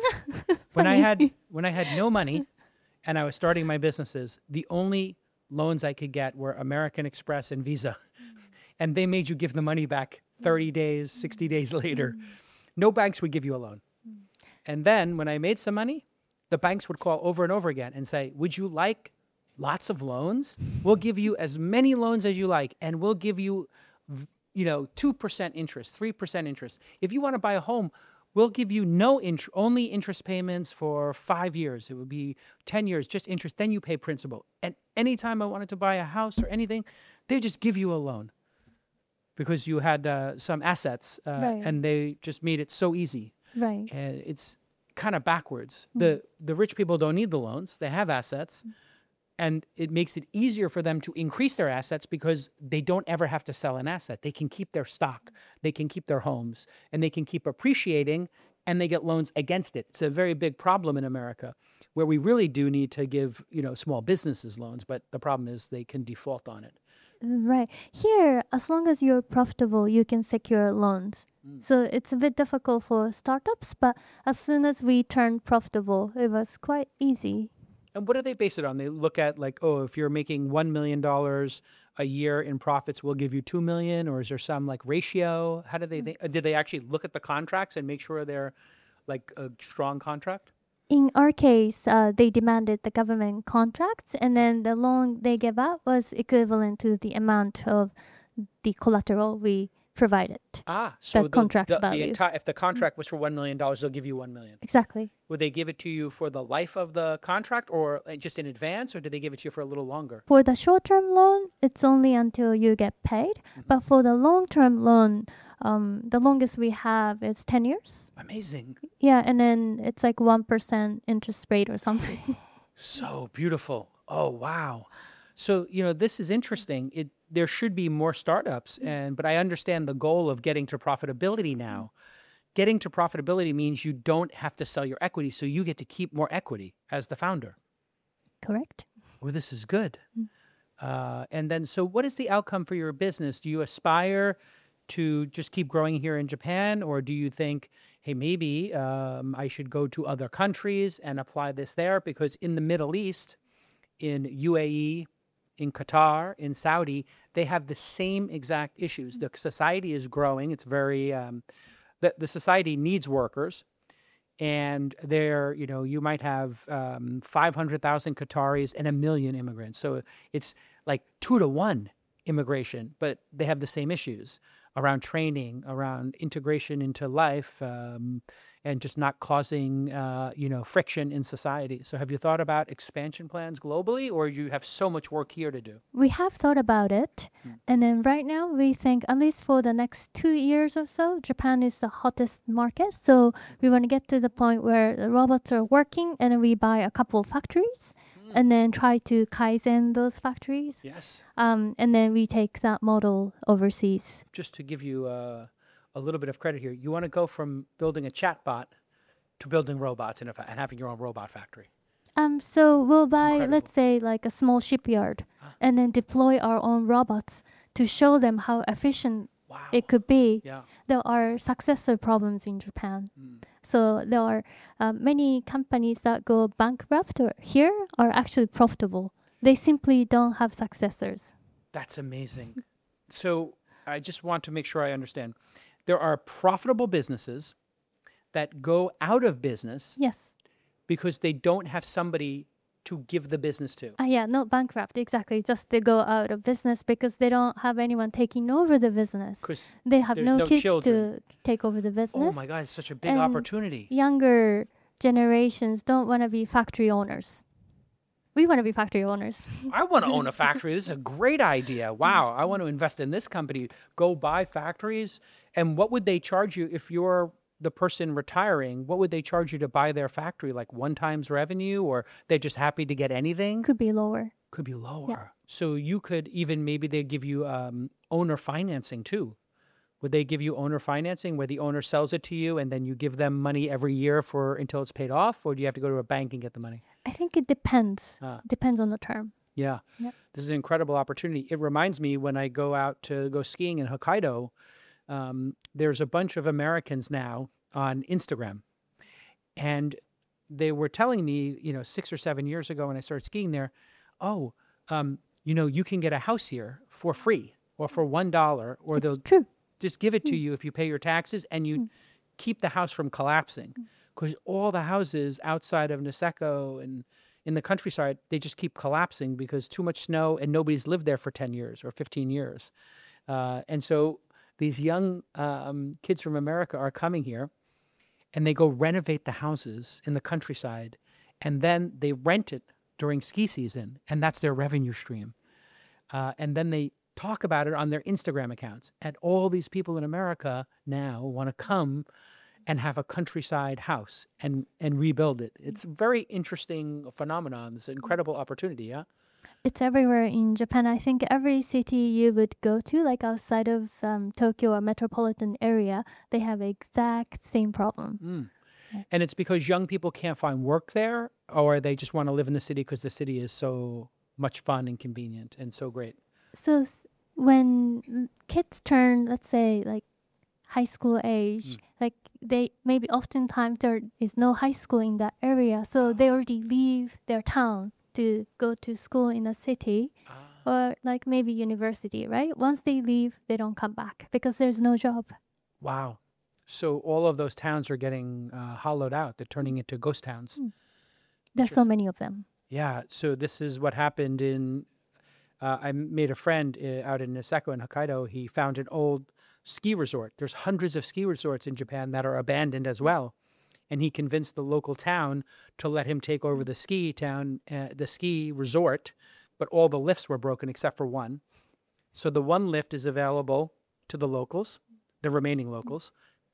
When I Funny. had when I had no money and I was starting my businesses, the only loans I could get were American Express and Visa. And they made you give the money back thirty days, sixty days later. No banks would give you a loan. And then when I made some money, the banks would call over and over again and say, would you like lots of loans? We'll give you as many loans as you like, and we'll give you, v- you know, two percent interest, three percent interest. If you want to buy a home, we'll give you no interest, only interest payments for five years. It would be ten years, just interest. Then you pay principal. And anytime I wanted to buy a house or anything, they just give you a loan because you had uh, some assets, uh, Right. and they just made it so easy. Right. And it's kind of backwards. The the rich people don't need the loans; they have assets, and it makes it easier for them to increase their assets because they don't ever have to sell an asset. They can keep their stock, they can keep their homes, and they can keep appreciating, and they get loans against it. It's a very big problem in America, where we really do need to give, you know, small businesses loans, but the problem is they can default on it. Right. Here, as long as you're profitable, you can secure loans. So it's a bit difficult for startups, but as soon as we turned profitable, it was quite easy. And what do they base it on? They look at like, oh, if you're making one million dollars a year in profits, we'll give you two million dollars, or is there some like ratio? How do they think? uh, Did they actually look at the contracts and make sure they're like a strong contract? In our case, uh, they demanded the government contracts, and then the loan they gave out was equivalent to the amount of the collateral we provided. Ah, so contract the, the value. entire, if the contract was for one million dollars, they'll give you one million dollars. Exactly. Would they give it to you for the life of the contract, or uh, just in advance, or did they give it to you for a little longer? For the short-term loan, it's only until you get paid. But for the long-term loan, um, the longest we have is ten years. Amazing. Yeah, and then it's like one percent interest rate or something. So beautiful. Oh, wow. So, you know, this is interesting. It there should be more startups, and but I understand the goal of getting to profitability now. Getting to profitability means you don't have to sell your equity, so you get to keep more equity as the founder. Correct? Well, this is good. Uh, and then, so what is the outcome for your business? Do you aspire to just keep growing here in Japan, or do you think, hey, maybe um, I should go to other countries and apply this there? Because in the Middle East, in U A E, in Qatar, in Saudi, they have the same exact issues. The society is growing. It's very, um, the, the society needs workers. And there, you know, you might have um, five hundred thousand Qataris and a million immigrants. So it's like two to one immigration, but they have the same issues around training, around integration into life, um, and just not causing, uh, you know, friction in society. So have you thought about expansion plans globally, or you have so much work here to do? We have thought about it. And then right now, we think at least for the next two years or so, Japan is the hottest market. So we want to get to the point where the robots are working, and then we buy a couple of factories and then try to Kaizen those factories. Yes. Um, and then we take that model overseas. Just to give you uh, a little bit of credit here, you want to go from building a chatbot to building robots in a fa- and having your own robot factory. Um, so we'll buy, Incredible. let's say, like a small shipyard. and then deploy our own robots to show them how efficient Wow. it could be. Yeah. There are successor problems in Japan. Mm. So there are uh, many companies that go bankrupt or here are actually profitable. They simply don't have successors. That's amazing. So I just want to make sure I understand. There are profitable businesses that go out of business Yes. because they don't have somebody to give the business to. Uh, yeah, not bankrupt, exactly. Just they go out of business because they don't have anyone taking over the business. Because, They have there's no, no kids children. to take over the oh business. my God, it's such a big And opportunity. Younger generations don't want to be factory owners. We want to be factory owners. I want to own a factory. This is a great idea. Wow. I want to invest in this company. Go buy factories. And what would they charge you if you're the person retiring? What would they charge you to buy their factory? Like one times revenue, or they're just happy to get anything? Could be lower. Could be lower. So you could even, maybe they give you um, owner financing too. Would they give you owner financing where the owner sells it to you and then you give them money every year for until it's paid off? Or do you have to go to a bank and get the money? I think it depends. Ah. Depends on the term. Yeah. Yep. This is an incredible opportunity. It reminds me when I go out to go skiing in Hokkaido, um, there's a bunch of Americans now on Instagram. And they were telling me, you know, six or seven years ago when I started skiing there, oh, um, you know, you can get a house here for free or for one dollar, or It's they'll true. just give it to you if you pay your taxes, and you keep the house from collapsing. Because all the houses outside of Niseko and in the countryside, they just keep collapsing because too much snow and nobody's lived there for ten years or fifteen years. Uh, and so these young um, kids from America are coming here and they go renovate the houses in the countryside, and then they rent it during ski season, and that's their revenue stream. Uh, and then they talk about it on their Instagram accounts. And all these people in America now want to come and have a countryside house and, and rebuild it. It's a very interesting phenomenon. It's an incredible opportunity, yeah? It's everywhere in Japan. I think every city you would go to, like outside of um, Tokyo or metropolitan area, they have exact same problem. Mm. And it's because young people can't find work there, or they just want to live in the city because the city is so much fun and convenient and so great. So s- when l- kids turn, let's say, like high school age, Mm. like they maybe oftentimes there is no high school in that area, so they already leave their town to go to school in a city or like maybe university, right? Once they leave, they don't come back because there's no job. Wow. So all of those towns are getting uh, hollowed out. They're turning into ghost towns. Mm. There's so many of them. Yeah. So this is what happened in, uh, I made a friend uh, out in Niseko in Hokkaido. He found an old ski resort. There's hundreds of ski resorts in Japan that are abandoned as well. And he convinced the local town to let him take over the ski town, uh, the ski resort, but all the lifts were broken except for one. So the one lift is available to the locals, the remaining locals,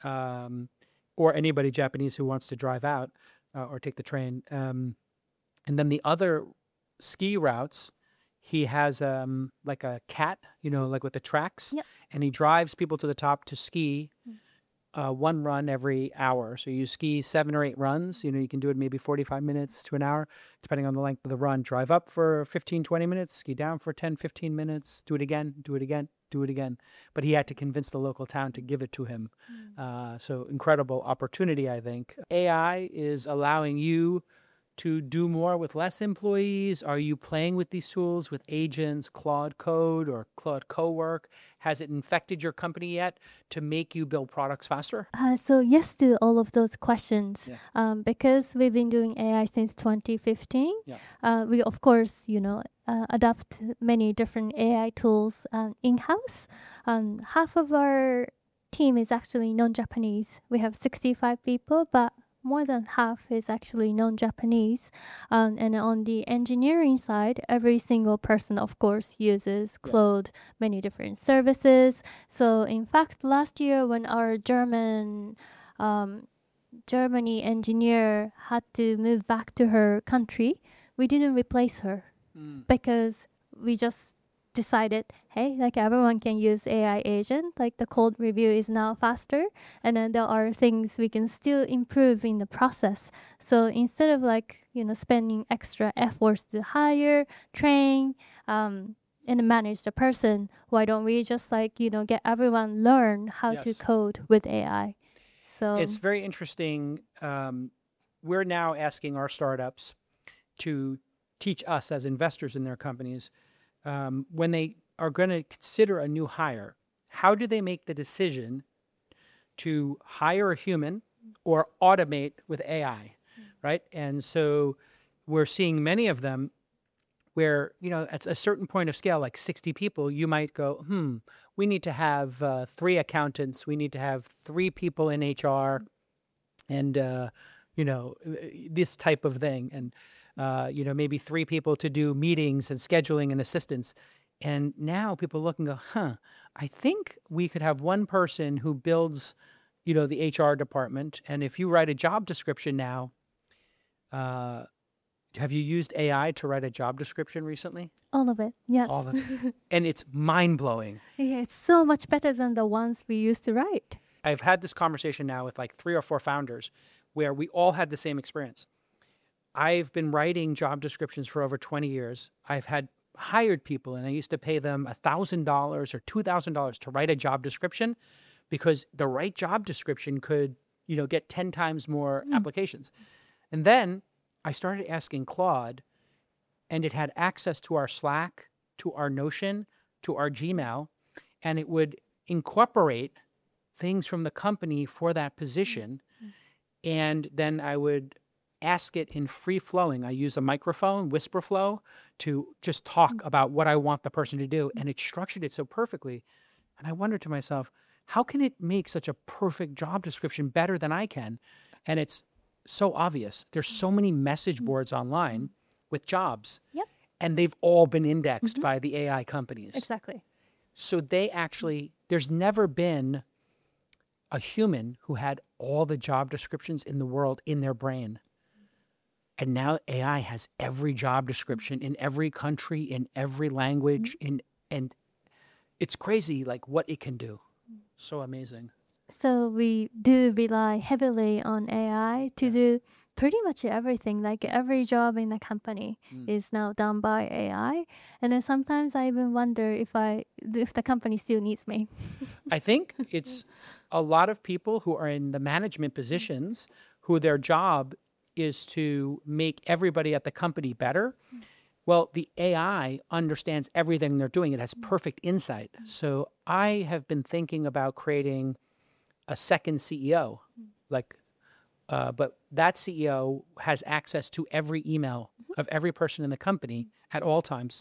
um, or anybody Japanese who wants to drive out uh, or take the train. Um, and then the other ski routes, he has um, like a cat, you know, like with the tracks, Yep. and he drives people to the top to ski uh, one run every hour. So you ski seven or eight runs. You know, you can do it maybe forty-five minutes to an hour, depending on the length of the run. Drive up for fifteen, twenty minutes, ski down for ten, fifteen minutes, do it again, do it again, do it again. But he had to convince the local town to give it to him. Uh, so incredible opportunity, I think. A I is allowing you to do more with less employees? Are you playing with these tools with agents, Claude Code or Claude Cowork? Has it infected your company yet to make you build products faster? Uh, so yes to all of those questions. Yeah. Um, because we've been doing A I since twenty fifteen, Yeah. uh, we of course, you know, uh, adopt many different A I tools um, in-house. Um, half of our team is actually non-Japanese. We have sixty-five people, but more than half is actually non-Japanese. Um, and on the engineering side, every single person, of course, uses Yeah. Claude, many different services. So in fact, last year when our German um, Germany engineer had to move back to her country, we didn't replace her because we just decided, hey, like everyone can use A I agent, like the code review is now faster, and then there are things we can still improve in the process. So instead of like, you know, spending extra efforts to hire, train, um, and manage the person, why don't we just like, you know, get everyone learn how to Yes. code with A I? So It's very interesting. Um, we're now asking our startups to teach us as investors in their companies, um, when they are going to consider a new hire, how do they make the decision to hire a human or automate with A I, right? And so we're seeing many of them where, you know, at a certain point of scale, like sixty people, you might go, hmm, we need to have uh, three accountants, we need to have three people in H R, and, uh, you know, this type of thing. And, uh, you know, maybe three people to do meetings and scheduling and assistance. And now people look and go, huh, I think we could have one person who builds, you know, the H R department. And if you write a job description now, uh, have you used A I to write a job description recently? all of it, yes. All of it. And it's mind blowing. Yeah, it's so much better than the ones we used to write. I've had this conversation now with like three or four founders where we all had the same experience. I've been writing job descriptions for over twenty years. I've had hired people and I used to pay them one thousand dollars or two thousand dollars to write a job description because the right job description could, you know, get ten times more Mm. applications. And then I started asking Claude, and it had access to our Slack, to our Notion, to our Gmail, and it would incorporate things from the company for that position. And then I would ask it in free flowing. I use a microphone, Whisperflow, to just talk about what I want the person to do. And it structured it so perfectly. And I wondered to myself, how can it make such a perfect job description better than I can? And it's so obvious. There's so many message boards online with jobs. Yep. And they've all been indexed by the A I companies. Exactly. So they actually, there's never been a human who had all the job descriptions in the world in their brain. And now A I has every job description in every country, in every language, in and it's crazy like what it can do. So amazing. So we do rely heavily on A I to Yeah. do pretty much everything. Like every job in the company Mm. is now done by A I. And then sometimes I even wonder if I if the company still needs me. I think it's a lot of people who are in the management positions who their job is to make everybody at the company better. Well, the A I understands everything they're doing. It has perfect insight. So I have been thinking about creating a second C E O, like, uh, but that C E O has access to every email of every person in the company at all times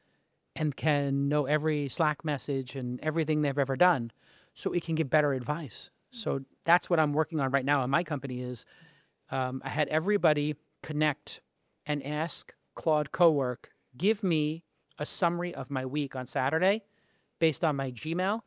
and can know every Slack message and everything they've ever done so it can give better advice. So that's what I'm working on right now in my company is um, I had everybody connect and ask Claude Cowork, give me a summary of my week on Saturday based on my Gmail,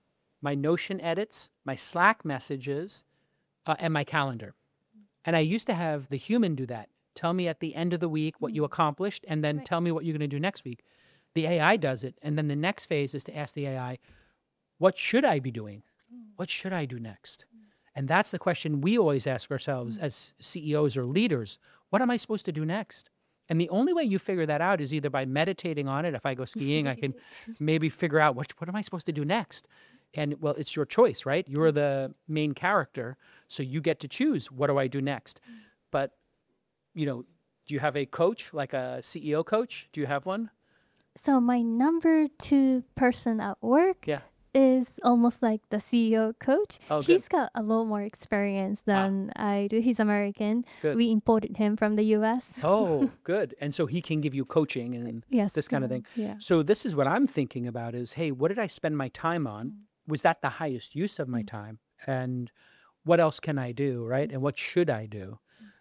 my Notion edits, my Slack messages, uh, and my calendar. And I used to have the human do that. Tell me at the end of the week what you accomplished, and then Right. tell me what you're going to do next week. The A I does it. And then the next phase is to ask the A I, what should I be doing? What should I do next? And that's the question we always ask ourselves as C E Os or leaders. What am I supposed to do next? And the only way you figure that out is either by meditating on it. If I go skiing, I can maybe figure out what, what am I supposed to do next? And well, it's your choice, right? You're the main character. So you get to choose, what do I do next? But, you know, do you have a coach, like a C E O coach? Do you have one? So my number two person at work Yeah. is almost like the C E O coach. Oh, good. He's got a lot more experience than I do. He's American. Good. We imported him from the U S. Oh, good. And so he can give you coaching and Yes. this kind of yeah, thing. Yeah. So this is what I'm thinking about is, hey, what did I spend my time on? Was that the highest use of my time? And what else can I do, right? And what should I do?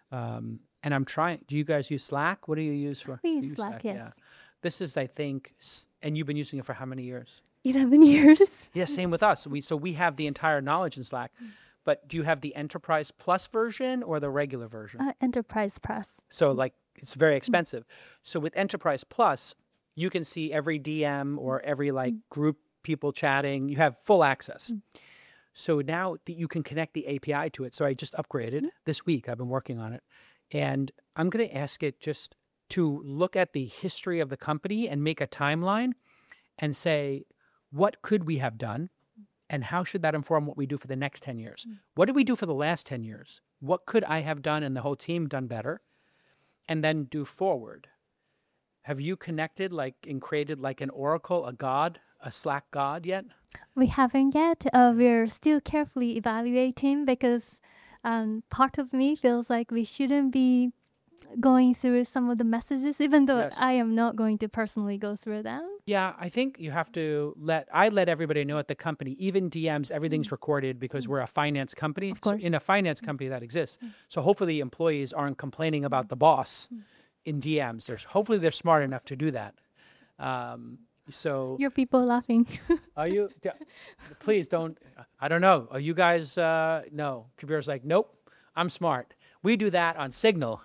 Um, and I'm trying, do you guys use Slack? What do you use for? We You use Slack, yes. This is, I think, s- and you've been using it for how many years? eleven years. Yeah, same with us. We So we have the entire knowledge in Slack. But do you have the Enterprise Plus version or the regular version? Uh, Enterprise Press. So like it's very expensive. So with Enterprise Plus, you can see every D M or every like group people chatting. You have full access. So now that you can connect the A P I to it. So I just upgraded this week. I've been working on it. And I'm going to ask it just to look at the history of the company and make a timeline and say, what could we have done? And how should that inform what we do for the next ten years? What did we do for the last ten years? What could I have done and the whole team done better? And then do forward. Have you connected like and created like an oracle, a god, a Slack god yet? We haven't yet. Uh, we're still carefully evaluating because um, part of me feels like we shouldn't be going through some of the messages, even though Yes. I am not going to personally go through them. Yeah, I think you have to let, I let everybody know at the company, even D Ms, everything's recorded because we're a finance company. Of So course. in a finance company that exists. So hopefully employees aren't complaining about the boss in D Ms. There's, hopefully they're smart enough to do that. Um, so Your people laughing. are you, d- please don't, I don't know. Are you guys, uh, no. Kabir's like, nope, I'm smart. We do that on Signal.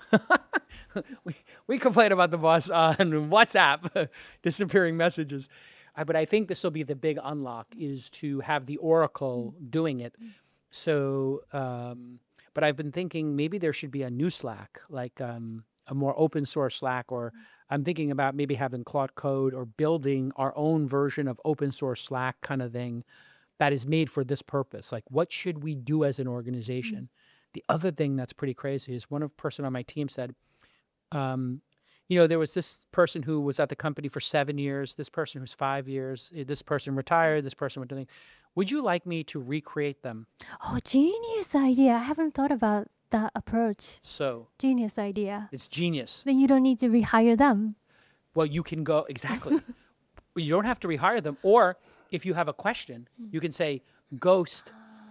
we, we complain about the boss on WhatsApp, disappearing messages. Uh, but I think this will be the big unlock is to have the Oracle doing it. So, um, but I've been thinking maybe there should be a new Slack, like um, a more open source Slack, or I'm thinking about maybe having Claude Code or building our own version of open source Slack kind of thing that is made for this purpose. Like, what should we do as an organization? The other thing that's pretty crazy is one of person on my team said, um, you know, there was this person who was at the company for seven years, this person who's five years, eh, this person retired, this person went to the, would you like me to recreate them? Oh, genius idea. I haven't thought about that approach. So Genius idea. it's genius. Then you don't need to rehire them. Well, you can go, exactly. You don't have to rehire them. Or if you have a question, you can say, ghost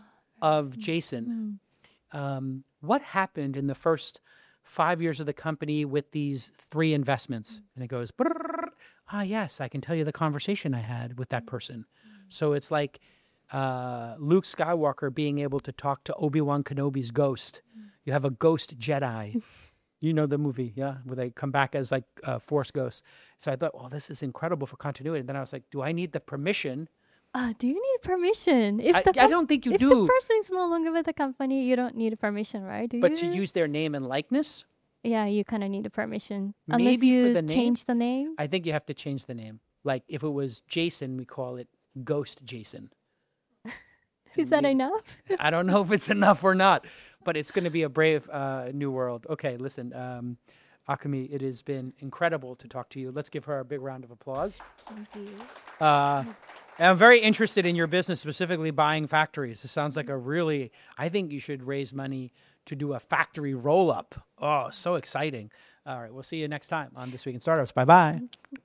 of Jason. Um, what happened in the first five years of the company with these three investments? And it goes, "Brrrr. Ah, yes, I can tell you the conversation I had with that person. So it's like uh, Luke Skywalker being able to talk to Obi-Wan Kenobi's ghost. You have a ghost Jedi. You know the movie, yeah, where they come back as like uh, Force ghosts. So I thought, oh, this is incredible for continuity. And then I was like, do I need the permission? Uh, do you need permission? If I, the I com- don't think you if do. the person's no longer with the company, you don't need permission, right? Do But you? to use their name and likeness, Yeah, you kind of need a permission. Unless Maybe for you the name? change the name. I think you have to change the name. Like if it was Jason, we call it Ghost Jason. Is that maybe- enough? I don't know if it's enough or not, but it's going to be a brave uh, new world. Okay, listen, um, Akemi, it has been incredible to talk to you. Let's give her a big round of applause. Thank you. Uh, and I'm very interested in your business, specifically buying factories. This sounds like a really, I think you should raise money to do a factory roll up. Oh, so exciting. All right, we'll see you next time on This Week in Startups. Bye bye.